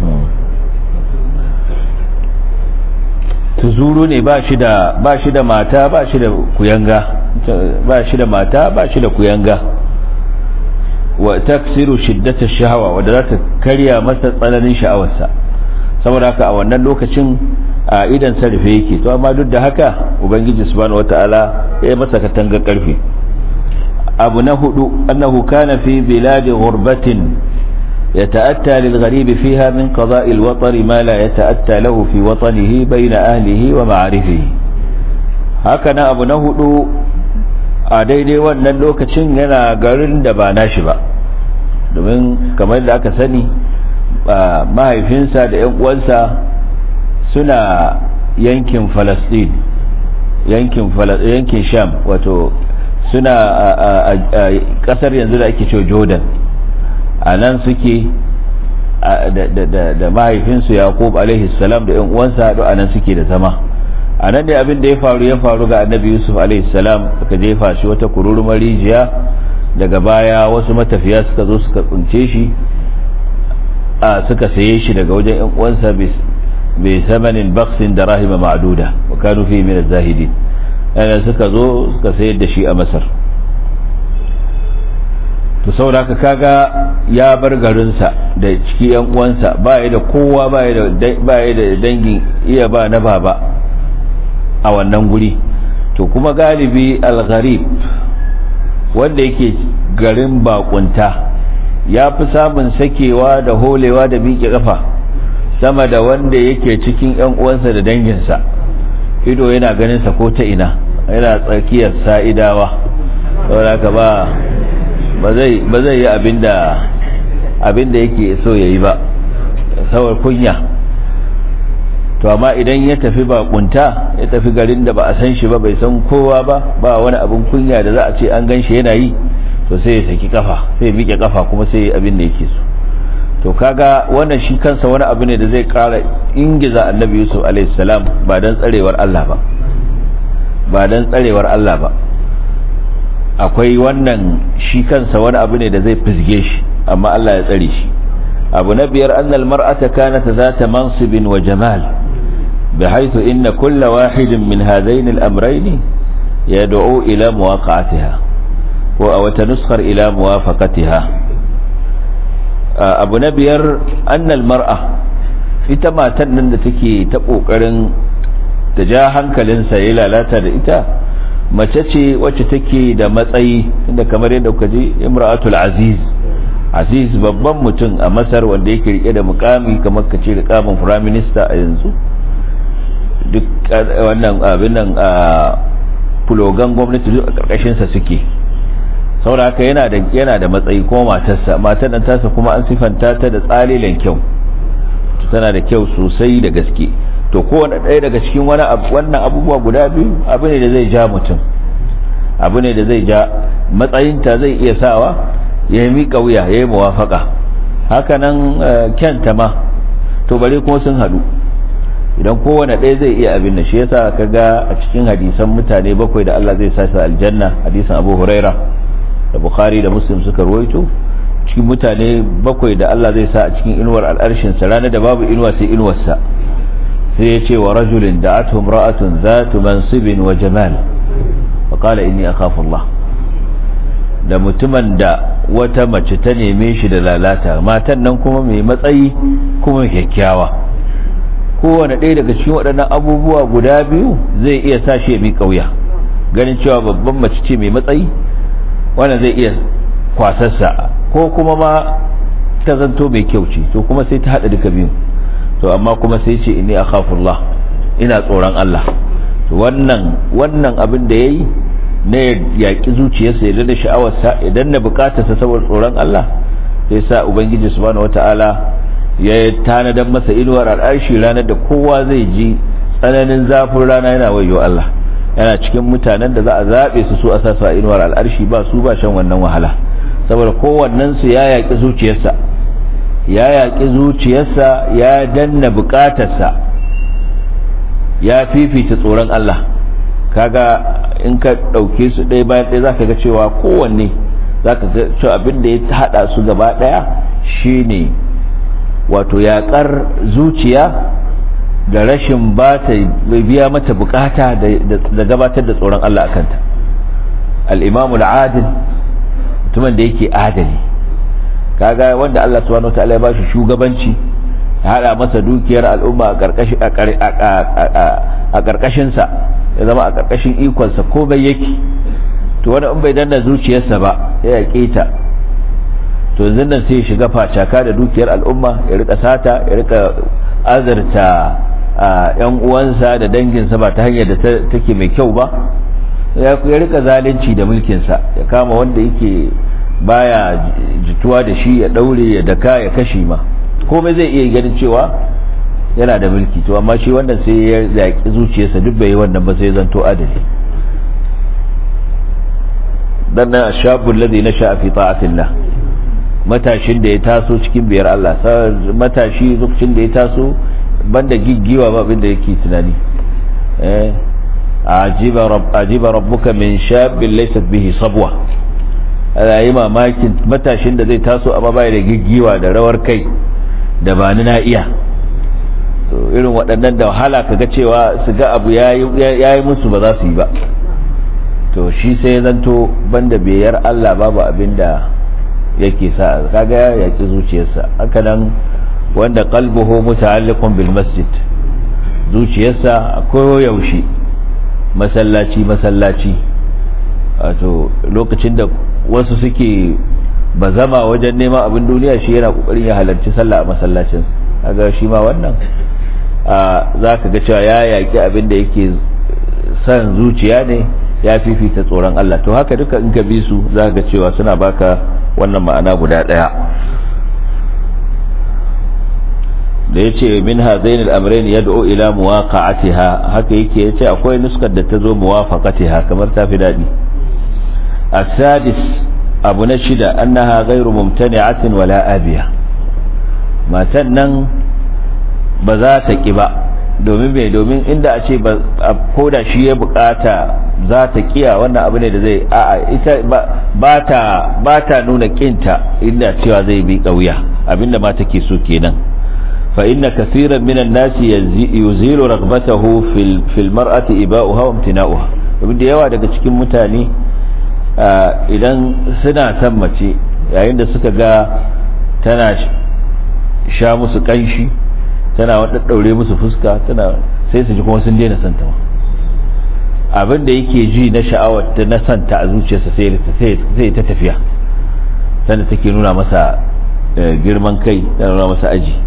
tuzuru ne ba shi da ba shi da mata ba shi da kuyanga ba shi da mata ba shi da kuyanga wa taksiru shiddatash shahawa, wanda za ta karya masa tsananin sha'awarsa. saboda haka a wannan lokacin a idan sarfe yake, to amma duk da haka ubangiji subhanahu wataala ya masa katanga karfi. abu na hudu annahu kana fi biladi ghurbatin يتأتى للغريب فيها من قضاء الوطر ما لا يتأتى له في وطنه بين أهله ومعارفه. هكذا أبو نهدو أديدي wannan lokacin yana garin da ba nashi ba, domin kamar da aka sani mahaifinsa da ƴan uwansa suna yankin Palestine, yankin yankin Sham, wato suna a kasar yanzu da ake cewa Jordan. a nan suke da mahaifinsu Yaqub alaihi salam da ƴan uwansa da anan suke da zama. a nan ne abin da ya faru ya faru ga annabi Yusuf alaihi salam, aka jefa shi wata kururumar rijiya. daga baya wasu matafiya suka zo suka tsince shi, a suka saye shi daga wajen ƴan uwansa bi samanin baksin da rahima ma'duda wa kanu fi min az-zahidin. ana suka zo suka sayar da shi a Masar. to saboda kaga ya bar garinsa da ciki yan uwansa, ba ya da kowa, ba ya da ba ya da dangin iya ba na baba a wannan guri. to kuma galibi al-gharib wanda yake garin bakunta ya fi samun sakewa da holewa da miƙe kafa sama da wanda yake cikin yan uwansa da danginsa. ido yana ganin sa ko ta ina, yana tsakiyar sa'idawa. saboda ka ba ba zai yi abinda abinda yake so ya yi ba saboda kunya. to amma idan ya tafi bakunta, ya tafi garin da ba a san shi ba, bai san kowa ba, ba wani abin kunya da za a ce an gan shi yana yi, to sai ya saki kafa, sai ya miƙe kafa, kuma sai ya abin da yake so. to kaga wannan shi kansa wani abu ne da zai ƙara ingiza annabi Yusuf alaihi salam, ba dan tsarewar Allah ba ba dan tsarewar Allah ba akwai wannan shi kansa wani abu ne da zai fizge shi, amma Allah ya tsare shi. abu na biyar annal mar'ata kanat zata mansibin wa jamal bihaythu inna kulla wahidin min hadain al-amrayn yad'u ila muwaqa'atiha wa aw tanuskar ila muwafaqatiha. abu na biyar annal mar'a, ita matan nan da take ta kokarin ta ja hankalinsa ya lalata da ita, mace ce wacce take da matsayi, inda kamar yadda kuka ji imra'atul aziz. aziz babban mutum a Masar wanda yake rike da mukami kamar kace mukamin prime minister a yanzu. duk wannan abin nan a fulogan gwamnati duk a karkashin sa suke. saboda haka yana da yana da matsayi, kuma matarsa matar nan tasa kuma an sifanta ta da tsalilan kyau, tana da kyau sosai da gaske. to kowane ɗaya daga cikin wani wannan abubuwa guda biyu abu ne da zai ja mutum abu ne da zai ja matsayinta zai iya sawa ya yi miƙa wuya ya yi muwafaka. Hakanan kyanta ma to bare kuma sun haɗu, idan kowane ɗaya zai iya abin da shi yasa kaga a cikin hadisan mutane bakwai da Allah zai sa su aljanna, hadisan Abu Huraira da Bukhari da Muslim suka ruwaito, cikin mutane bakwai da Allah zai sa a cikin inuwar al'arshin sa ranar da babu inuwa sai inuwar sa, sai ya ce wa rajulin da'atuhu imra'atun zatu mansibin wa jamal fa qala inni akhafu Allah, da mutumin da wata mace ta neme shi da lalata, matan nan kuma mai matsayi kuma kyakkyawa. Kowane ɗaya daga cikin waɗannan abubuwa guda biyu zai iya sa shi ya miƙa wuya, ganin cewa babban mace ce mai matsayi wannan zai iya kwasarsa, ko kuma ma ta zanto mai kyau ce, to kuma sai ta haɗa duka biyu, to amma kuma sai ce inni akhafullah, ina tsoron Allah. To wannan wannan abin da yayi ne yaƙi zuciyarsa ya da sha'awarsa, idan na bukatarsa saboda tsoron Allah, sai sa ubangiji subhanahu wataala ya tanadar masa inuwar al'arshi ranar da kowa zai ji tsananin zafin rana yana wayo Allah, yana cikin mutanen da za a zaɓe su su a sa su a inuwar al'arshi ba su ba shan wannan wahala, saboda kowannen su ya yaƙi zuciyarsa ya yaƙi zuciyarsa ya danna bukatarsa, ya fifita tsoron Allah. Kaga in ka ɗauke su ɗaya bayan ɗaya zaka ga cewa kowanne zaka ga cewa abin da ya haɗa su gaba ɗaya shine wato yaƙar zuciya da rashin ba ta biya mata bukata da gabatar da tsoron Allah a kanta. Al-Imamul Adil, mutumin da yake adali, kaga wanda Allah subhanahu wataala ya bashi shugabanci, ya hada masa dukiyar al'umma a karkashin sa, ya zama a karkashin ikon sa ko bai yake, to wanda in bai danna zuciyarsa ba ya yake ta, to yanzu nan sai ya shiga facaka da dukiyar al'umma, ya rika sata, ya rika azarta yan uwansa da danginsa ba ta hanyar da take mai kyau ba, ya rika zalunci da mulkinsa, ya kama wanda yake baya jituwa da shi ya daure ya daka ya kashe ma, komai zai iya ganin cewa yana da mulki, to amma shi wannan sai ya zaki zuciyarsa duk bai yi wannan ba, sai zanto adali. dan nan ashabul ladhi nasha fi ta'atillah, matashin da ya taso cikin biyar Allah, matashi lokacin da ya taso banda giggiwa ba abin da yake tunani. eh ajiba rabb ajiba rabbuka min shabin laysa bihi sabwa, ala yi mamakin matashin da zai taso amma bai da giggiwa da rawar kai da bani na iya. to irin waɗannan da wahala kaga cewa su ga abu yayi yayi musu ba za su yi ba, to shi sai zanto banda biyar Allah babu abin da yake sa, kaga ya ki zuciyarsa. haka nan wanda qalbuhu muta'alliqun bil masjid, zuciyarsa akwai yaushe masallaci masallaci, wato lokacin da wasu suke bazama wajen neman abin duniya shi yana kokarin ya halarci sallah a masallacin. kaga shi ma wannan zaka ga cewa ya yaki abin da yake san zuciya ne, ya fifita tsoron Allah. to haka duka in ka bi su zaka ga cewa suna baka wannan ma'ana guda daya da yace min hadain al-amrayn yad'u ila muwaqa'atiha, haka yake yace akwai nuskar da tazo muwafaqatiha kamar ta fi dadi. as-sadis abu na shida annaha ghayru mumtani'atin wala abiya, matan nan ba za ta ki ba, domin bai domin inda a ce ko da shi ya bukata za ta kiya, wannan abu ne da zai a'a ita ba ta ba ta nuna kinta inda cewa zai bi kauya, abinda ma take so kenan. fa inna kaseeran minan nasi yuzilu raghbatahu fil fil mar'ati iba'uha wa imtina'uha, domin da yawa daga cikin mutane idan suna son mace, yayin da suka ga tana sha musu kanshi, tana wadda daure musu fuska, tana sai su ji kuma sun daina santa. abin da yake ji na sha'awar ta na santa a zuciyarsa sai sai ta tafiya, sanda take nuna masa girman kai, tana nuna masa aji.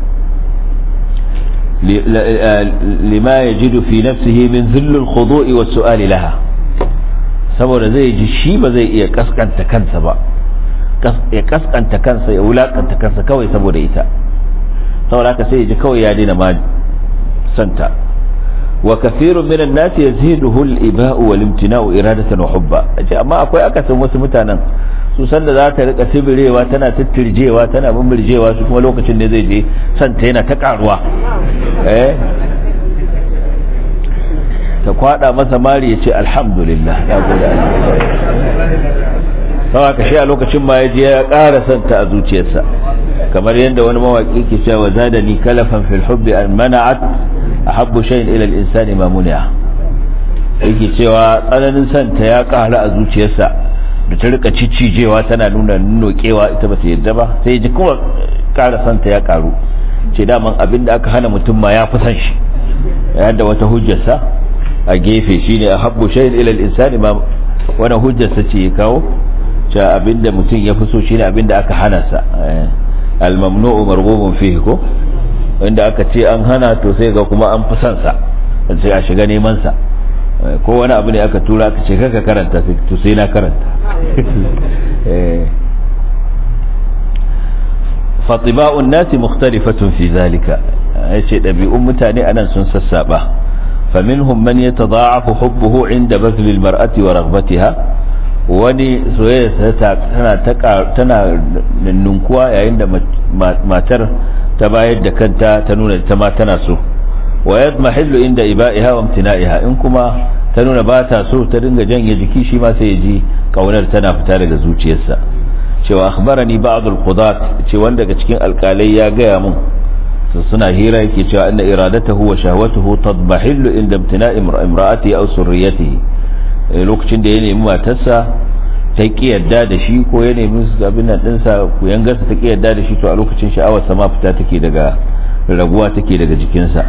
lima yajidu fi nafsihi min dhillul khudu'i was su'ali laha, saboda zai ji shi ba zai iya kaskanta kansa ba, ya kaskanta kansa ya wulakanta kansa kawai saboda ita, saboda haka sai ya ji kawai ya daina ma santa. wa kathirun minan nas yaziduhu al-iba'u wal imtina'u iradatan wa hubba amma akwai akasin wasu mutanen su san da za ta rika tibirewa tana tattirjewa tana bambirjewa su kuma lokacin da zai je santa yana ta karuwa eh ta kwada masa mari ya ce alhamdulillah ya gode Allah ka shi a lokacin ma ya je ya ƙara santa a zuciyarsa kamar yadda wani mawaki ke cewa zadani kalafan fil hubbi an mana'at ahabbu shay'in ila al-insani ma muni'a yake cewa tsananin santa ya ƙara a zuciyarsa da ta rika cicijewa tana nuna nokewa ita ba ta yadda ba sai ji kuma ƙara santa ya ƙaru ce daman abinda aka hana mutum ma ya fi san shi yadda wata hujjarsa a gefe shine ahabbu shay'in ila al-insani ma wani hujjarsa ce ya kawo cewa abinda mutum ya fi so shine abinda aka hana sa al-mamnu'u marghubun fihi ko wanda aka ce an hana to sai ga kuma an fi san sa sai a shiga neman sa ko wani abu ne aka tura aka ce kaka karanta to sai na karanta fatiba'un nasi mukhtalifatun fi zalika yace dabi'un mutane anan sun sassaba faminhum man yatada'afu hubbuhu 'inda bazli al-mar'ati wa raghbatiha wani soyayya tana tana ninkuwa yayin da matar ta bayar da kanta ta nuna ta ma tana so wa yadmahillu inda iba'iha wa imtina'iha in kuma ta nuna ba ta so ta dinga janye jiki shi ma sai ya ji kaunar tana fita daga zuciyarsa cewa akhbarani ba'd al-qudat ce wanda daga cikin alkalai ya gaya mun suna hira yake cewa anna iradatuhu wa shahwatuhu tadmahillu inda imtina'i imra'ati aw surriyatihi lokacin da ya nemi matarsa ta ki yadda da shi ko ya nemi abin nan dinsa ku yangarsa ta ki yadda da shi to a lokacin sha'awar sa ma fita take daga raguwa take daga jikinsa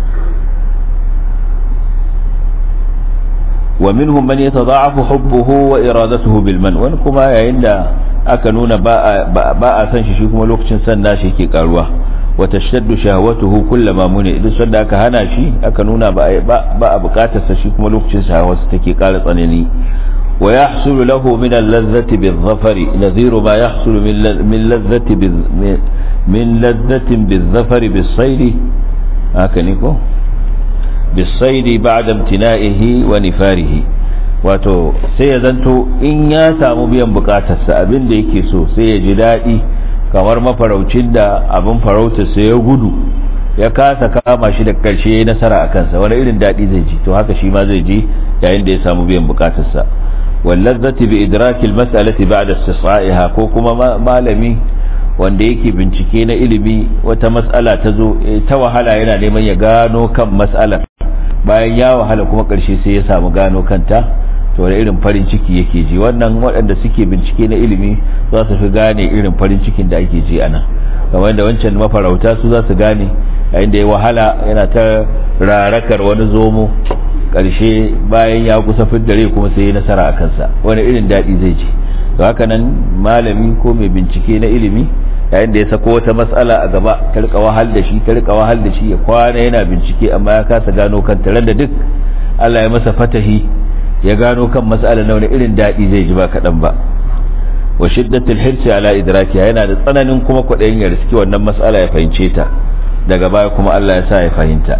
wa minhum man yatada'afu hubbuhu wa iradatuhu bil man wani kuma yayin da aka nuna ba ba a san shi shi kuma lokacin san nashi yake karuwa wa tashtaddu shahwatuhu kullama muni idan sanda aka hana shi aka nuna ba ba a bukatar sa shi kuma lokacin shahwarsa take kara tsanani wa yahsulu lahu min al-ladhati bil-dhafari nadhiru ma yahsulu min ladhati min ladhatin bil-dhafari bis-sayri haka ne ko bis-sayri ba'da imtina'ihi wa nifarihi wato sai ya zanto in ya samu biyan bukatarsa abinda yake so sai ya ji dadi kamar mafaraucin da abin farautarsa ya gudu ya kasa kama shi da karshe ya yi nasara a kansa wani irin daɗi zai ji to haka shi ma zai ji yayin da ya samu biyan bukatarsa wallazzati bi idrakil mas'alati ba'da istisra'iha ko kuma malami wanda yake bincike na ilimi wata mas'ala ta zo ta wahala yana neman ya gano kan mas'alar bayan ya wahala kuma karshe sai ya samu gano kanta to wani irin farin ciki yake ji wannan waɗanda suke bincike na ilimi za su fi gane irin farin cikin da ake ji ana kamar da wancan mafarauta su za su gane yayin da ya wahala yana ta rarakar wani zomo ƙarshe bayan ya kusa fiddare kuma sai ya nasara a kansa wani irin daɗi zai ji to haka nan malami ko mai bincike na ilimi yayin da ya sako wata matsala a gaba ta rika wahal da shi ta rika wahal da shi ya kwana yana bincike amma ya kasa gano kanta ran da duk Allah ya masa fatahi ya gano kan mas'ala na wani irin daɗi zai ji ba kaɗan ba wa shiddatul hirsi ala idrakiha yana da tsananin kuma kwaɗayin ya riski wannan mas'ala ya fahimce ta daga baya kuma Allah ya sa ya fahimta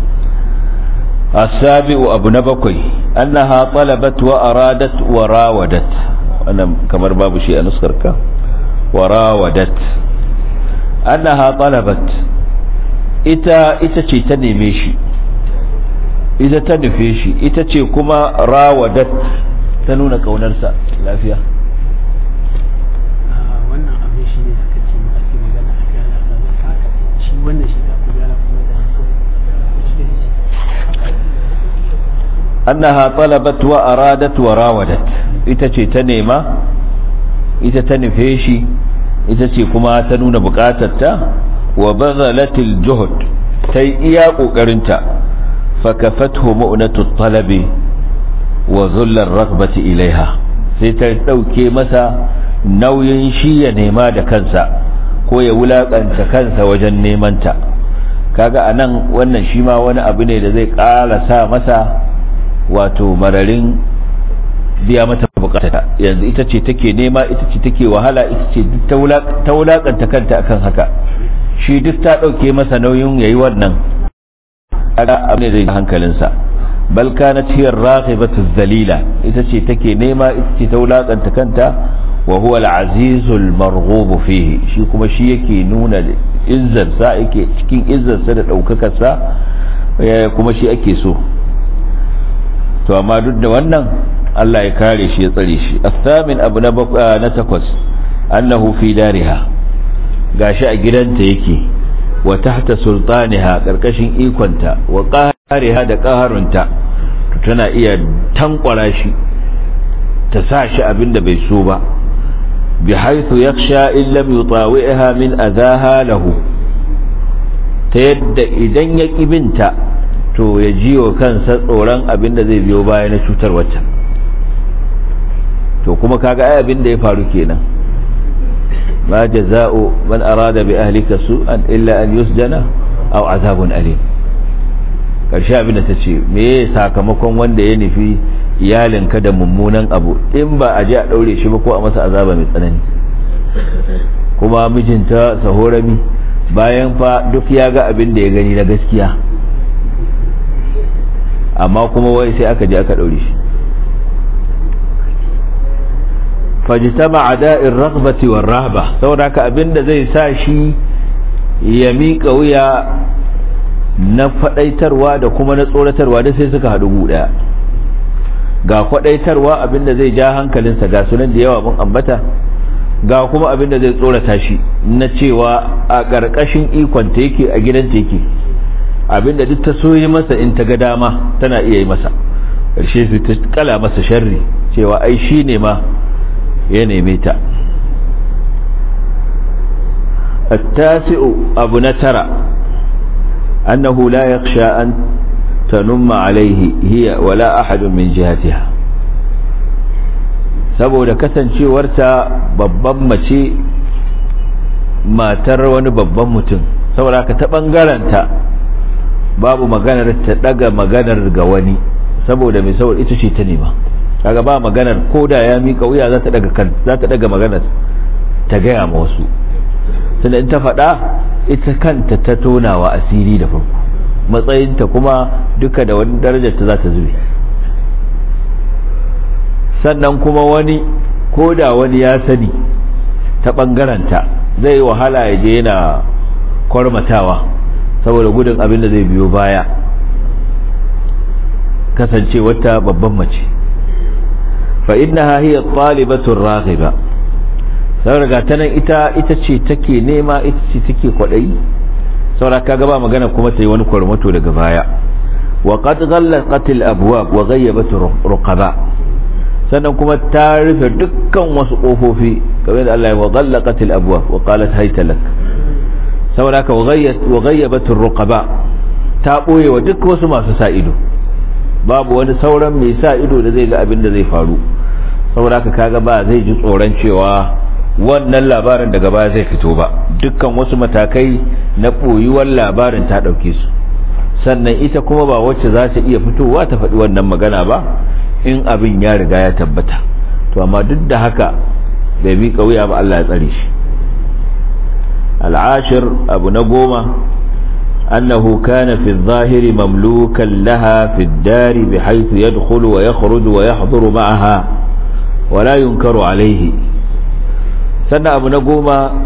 as-sabi'u abu na bakwai annaha talabat wa aradat wa rawadat wannan kamar babu shi a nuskar ka wa rawadat annaha talabat ita ita ce ta neme shi ita ta nufe shi ita ce kuma rawadat ta nuna kaunarsa lafiya wannan abin shi ne suka ce ake magana a kan shi wannan shi da kuma yana kuma da annaha talabat wa aradat wa rawadat ita ce ta nema ita ta nufe shi ita ce kuma ta nuna bukatarta wa bazalatil juhud ta yi iya kokarinta فكفته مؤنة الطلب وذل الرغبة إليها sai ta dauke masa nauyin shi ya nema da kansa ko ya wulakanta kansa wajen nemanta kaga anan wannan shi ma wani abu ne da zai ƙara sa masa wato mararin biya mata bukata yanzu ita ce take nema ita ce take wahala ita ce ta wulakanta kanta akan haka shi duk ta dauke masa nauyin yayi wannan abin da zai hankalinsa bal kanat hiya ar-raghibatu adh-dhalila ita ce take nema ita ce ta wulakanta kanta wa huwa al-azizul marghub fihi shi kuma shi yake nuna izzar sa yake cikin izzar sa da daukakar sa kuma shi ake so to amma duk da wannan Allah ya kare shi ya tsare shi as-samin abu na na takwas annahu fi dariha gashi a gidanta yake wa tahta sultaniha karkashin ikonta wa qahariha da qaharunta tana iya tankwara shi ta sa shi abinda bai so ba bi haythu yakhsha in lam yutawi'ha min adaha lahu ta yadda idan ya kibinta to ya jiyo kansa tsoron abinda zai biyo baya na cutar wacce to kuma kaga ai abinda ya faru kenan ما جزاء من أراد بأهلك سوءا إلا أن يسجن أو عذاب أليم karshe abin da ta ce me sakamakon wanda ya nufi iyalinka da mummunan abu in ba a ji a ɗaure shi ba ko a masa azaba mai tsanani kuma mijinta sahorami bayan fa duk ya ga abin da ya gani na gaskiya amma kuma wai sai aka je aka ɗaure shi fajtama da'ir raghbati war rahba saboda haka abinda zai sa shi ya miƙa wuya na fadaitarwa da kuma na tsoratarwa da sai suka haɗu guda ga fadaitarwa abinda zai ja hankalinsa ga sunan da yawa mun ambata ga kuma abinda zai tsorata shi na cewa a ƙarƙashin ikon ta yake a gidan ta yake abinda duk ta so yi masa in ta ga dama tana iya yi masa ƙarshe su ta kala masa sharri cewa ai shine ma ya neme ta التاسع أبو نترى أنه لا يخشى أن تنم عليه هي ولا أحد من جهتها saboda kasancewarta babban mace matar wani babban mutum saboda ka ta bangaranta babu maganar ta daga maganar ga wani saboda mai saboda ita ce ta nema kaga ba maganar koda ya mika wuya za ta daga kan za ta daga maganar ta gaya ma wasu tunda in ta faɗa ita kanta ta tonawa asiri da farko matsayinta kuma duka da wani darajar ta za ta zube sannan kuma wani koda wani ya sani ta bangaranta zai wahala ya je yana kwarmatawa saboda gudun abin da zai biyo baya kasance wata babban mace فإنها هي الطالبة الراغبة saboda ta nan ita ita ce take nema ita ce take kwadayi saboda kaga ba magana kuma ta yi wani kwarmato daga baya wa qad ghallaqat al abwab wa ghayyabat ruqaba sannan kuma ta rufe dukkan wasu kofofi kamar da Allah ya ghallaqat al abwab wa qalat hayta lak saboda ka ghayyat wa ghayyabat ruqaba ta boye wa duk wasu masu sa ido babu wani sauran mai sa ido da zai ga abin da zai faru saboda haka kaga ba zai ji tsoron cewa wannan labarin daga baya zai fito ba dukkan wasu matakai na boyuwar labarin ta dauke su sannan ita kuma ba wacce za ta iya fitowa ta faɗi wannan magana ba in abin ya riga ya tabbata to amma duk da haka bai miƙa wuya ba Allah ya tsare shi al'ashir abu na goma أنه كان في الظاهر مملوكا لها في الدار بحيث يدخل ويخرج ويحضر معها ولا ينكر عليه سنة أبو نقوم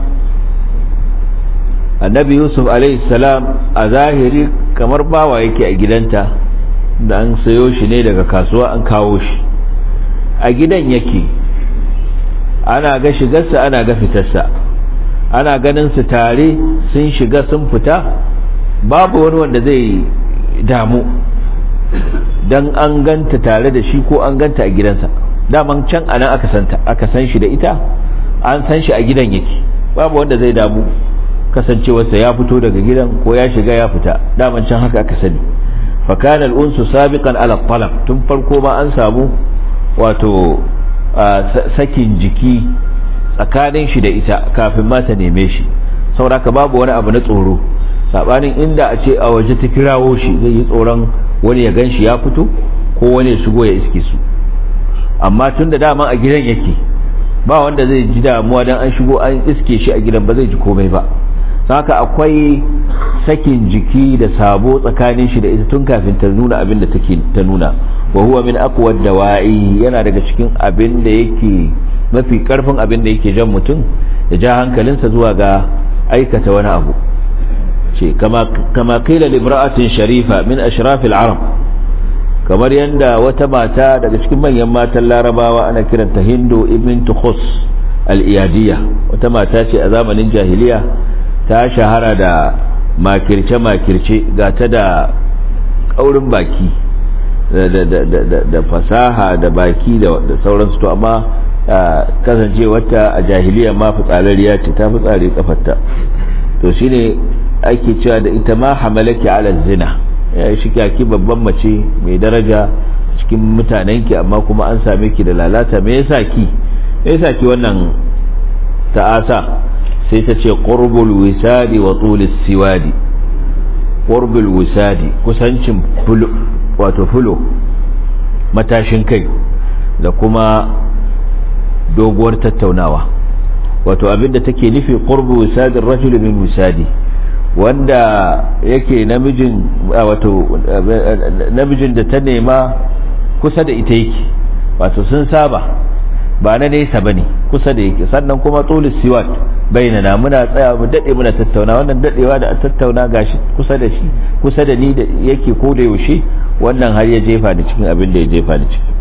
النبي يوسف عليه السلام أظاهري كمربا ويكي أجلنتا da an sayo shi ne daga kasuwa an kawo shi a gidan yake ana ga shigarsa ana ga fitarsa ana ganin su tare sun shiga sun fita babu wani wanda zai damu dan an ganta tare da shi ko an ganta a gidansa daman can anan aka santa aka san shi da ita an san shi a gidan yake babu wanda zai damu kasancewarsa ya fito daga gidan ko ya shiga ya fita daman can haka aka sani fa kana al-unsu sabiqan ala talab tun farko ma an samu wato sakin jiki tsakanin shi da ita kafin ma ta neme shi saboda babu wani abu na tsoro sabanin inda a ce a waje ta kirawo shi zai yi tsoron wani ya ganshi ya fito ko wani ya shigo ya iske su amma tun da dama a gidan yake ba wanda zai ji damuwa dan an shigo an iske shi a gidan ba zai ji komai ba haka akwai sakin jiki da sabo tsakanin shi da ita tun kafin ta nuna abin da take ta nuna. wa huwa min aqwa dawa'i, yana daga cikin abin da yake mafi karfin abin da yake jan mutum ya ja hankalinsa zuwa ga aikata wani abu. ce kama kama qila limra'atin sharifa min ashrafil arab, kamar yanda wata mata daga cikin manyan matan larabawa ana kiranta Hindu ibn Tukhus al-Iyadiyya, wata mata ce a zamanin jahiliya ta shahara da makirce makirce, ga ta da kaurin baki da fasaha da baki da sauransu, to amma kasance wata a jahiliya ma fitsarariya ce, ta fitsare kafarta. to shine ake cewa da ita ma hamalaki ala zina, ya shi ki babban mace mai daraja cikin mutanenki, amma kuma an same ki da lalata, me yasa ki me yasa ki wannan ta'asa? sai ta ce qurbul wisadi wa tulis siwadi. qurbul wisadi, kusancin fulo, wato fulo, matashin kai, da kuma doguwar tattaunawa. wato abinda take nufi qurbu wisadin rajul min wisadi, wanda yake namijin wato namijin da ta nema kusa da ita yake, wato sun saba, ba na nesa bane, kusa da yake. sannan kuma tulis siwat bainana, muna tsaya mu dade muna tattauna, wannan dadewa da tattauna gashi kusa da shi, kusa da ni da yake ko da yaushe, wannan har ya jefa ni cikin abin da ya jefa ni ciki.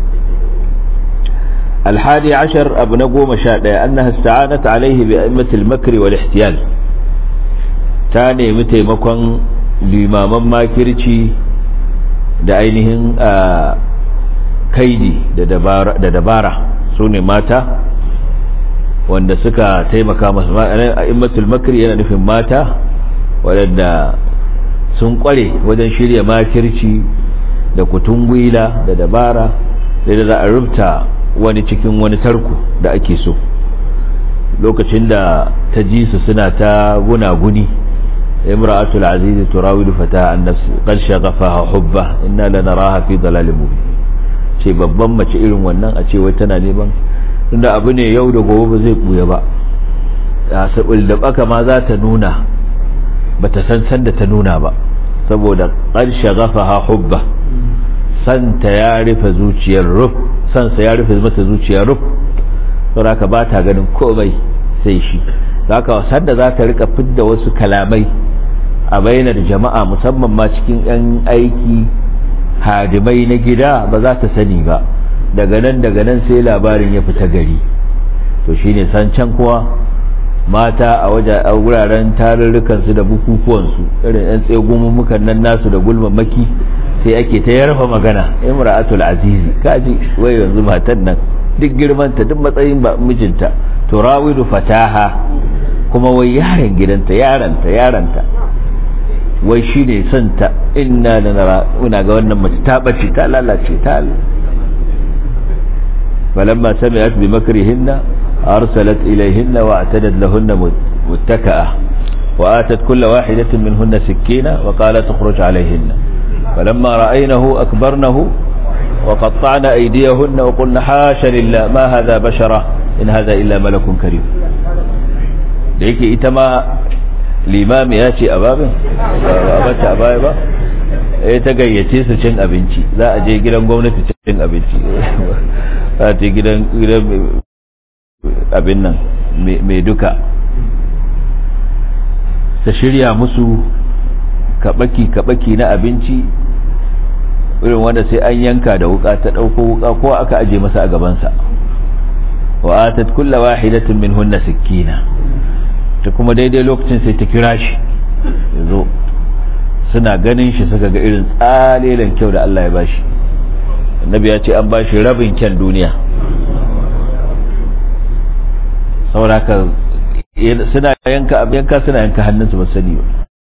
الحادي عشر أبو نقوم شاء أنها استعانت عليه بأئمة المكر والاحتيال. تاني متى مكان لإماما ماكرتي da ainihin kaidi da dabara su ne mata wanda suka taimaka masu. a'immatul makri yana nufin mata waɗanda sun kware wajen shirya makirci da kutungwila da dabara da za a rubuta wani cikin wani tarko da ake so. lokacin da ta ji su suna ta gunaguni, imra'atul aziz turawidu fata an nafsi qad shaghafaha hubba inna lanaraha fi dalalin mubin. ce babban mace irin wannan a ce wai tana neman, tunda abu ne yau da gobe ba zai buya ba, a sabul da baka ma za ta nuna, bata san san da ta nuna ba, saboda qad shaghafaha hubba, santa ya rufe zuciyar ruf, sansa ya rufe mata zuciyar ruf, saboda haka ba ta ganin komai sai shi. haka sanda za ta rika fidda wasu kalamai a bainar jama'a, musamman ma cikin yan aiki hadimai na gida, ba za ta sani ba. daga nan daga nan sai labarin ya fita gari. to shine san can kuwa mata a waje a wuraren tarurrukan su da bukukuwan su, irin yan tsegumumukan nan nasu da gulmamaki, sai ake ta yarfa magana, imra'atul azizi, kaji wai yanzu matan nan duk girmanta duk matsayin ba mijinta, turawidu fataha, kuma wai yaran gidanta yaranta yaranta wai shine santa. inna lanara, muna ga wannan mace ta bace ta lalace ta. falamma sami'at bi makrihinna arsalat ilayhinna wa atadat lahunna muttaka'a wa atat kulla wahidatin minhunna sikkina wa qalat ukhruj alayhinna falamma ra'aynahu akbarnahu wa qatta'na aydiyahunna wa qulna hasha lillah ma hadha bashara in hadha illa malakun karim. da yake ita ma limami ya ce a babin ba bata a baya ba, eh ta gayyace su cin abinci, za a je gidan gwamnati cin abinci, za a je gidan abin nan mai duka, ta shirya musu kabaki-kabaki na abinci irin wanda sai an yanka da wuka, ta dauko wuka ko aka aje masa a gabansa. wa atat kulla wahidatin minhunna sikkina, ta kuma daidai lokacin sai ta kira shi yazo. suna ganin shi suka ga irin tsalelen kyau da Allah ya bashi. annabi ya ce an bashi rabin kyan duniya, saboda haka suna yanka abin yanka suna yanka hannunsu ba sani ba.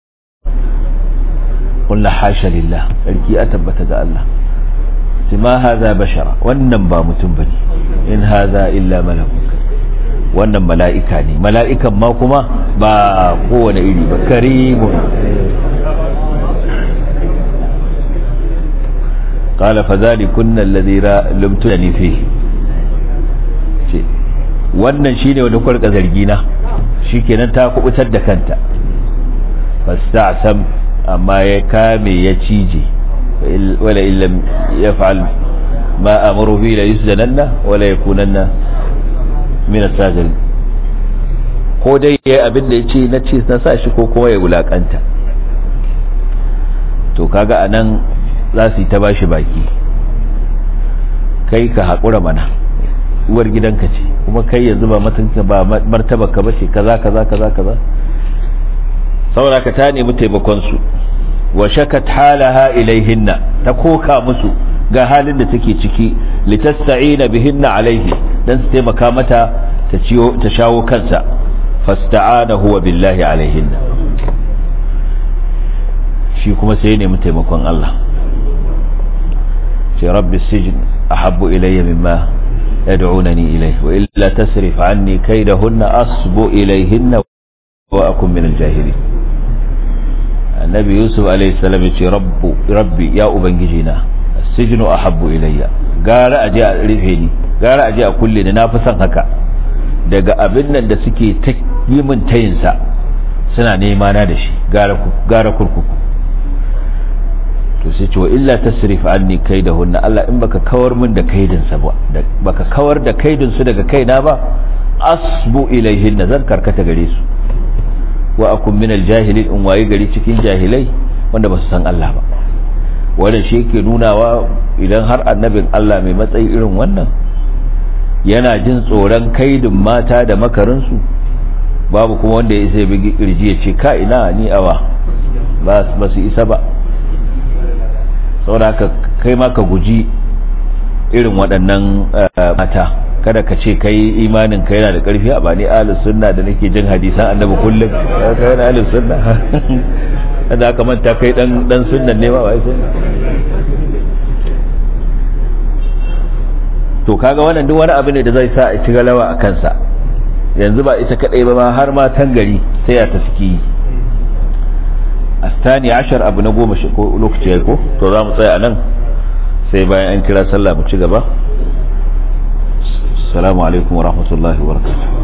qulna hasha lillah, sarki a tabbata ga Allah. sai ma haza bashara, wannan ba mutum bane, in haza illa malakun, wannan mala'ika ne. mala'ikan ma kuma ba kowane iri ba, karimun. qala fadhalikunna alladhi lumtuni fihi, wannan shine wanda kuka zargi na, shikenan ta kubutar da kanta fasta'sam amma ya kame ya cije wala illam yaf'al ma amuru bi la yusjananna wala yakunanna min as-sajidin ko dai yayi abin da yace na ce na sa shi ko kuma ya wulakanta to kaga anan za su yi ta bashi baki kai ka haƙura mana uwar gidanka ce kuma kai yanzu ba mutunta ba martaba ka bace kaza kaza kaza kaza saboda ka ta nemi taimakon su wa shakat halaha ilaihinna ta koka musu ga halin da take ciki litasta'ina bihinna alaihi dan su taimaka mata ta ciyo ta shawo kansa fasta'ana huwa billahi alaihinna shi kuma sai ya nemi taimakon Allah ce rabbi sijn ahabbu ilayya mimma yad'unani ilayhi wa illa tasrif anni kaydahunna asbu ilayhinna wa akun min al-jahilin annabi yusuf alayhi salam ya ce rabbu rabbi ya ubangiji na sijnu ahabbu ilayya gara aje a rufe ni gara aje a kulle ni nafi son haka daga abin nan da suke ta yi min tayin sa suna nema na da shi gara gara kurkuku to sai ce wa illa tasrif anni kaidahunna Allah in baka kawar min da kaidin sa ba baka kawar da kaidin su daga kaina ba asbu ilayhinna zan karkata gare su wa akun min aljahilin in waye gari cikin jahilai wanda ba su san Allah ba wannan shi yake nunawa idan har annabin Allah mai matsayi irin wannan yana jin tsoron kaidin mata da makarin su babu kuma wanda ya isa ya bigi kirji ya ce ka ina ni awa ba ba su isa ba saboda haka kai ma ka guji irin waɗannan mata kada ka ce kai imanin ka yana da ƙarfi a bani ahlus sunna da nake jin hadisan annabi kullum kai na ahlus sunna da aka manta kai dan dan sunnan ne ba wai sunna to kaga wannan duk wani abu ne da zai sa a ci galawa a kansa yanzu ba ita kadai ba ma har ma tangari sai ya taski astani ashar abu na goma shi ko lokaci ko to za mu tsaya anan sai bayan an kira sallah mu ci gaba assalamu alaikum wa rahmatullahi wa barakatuh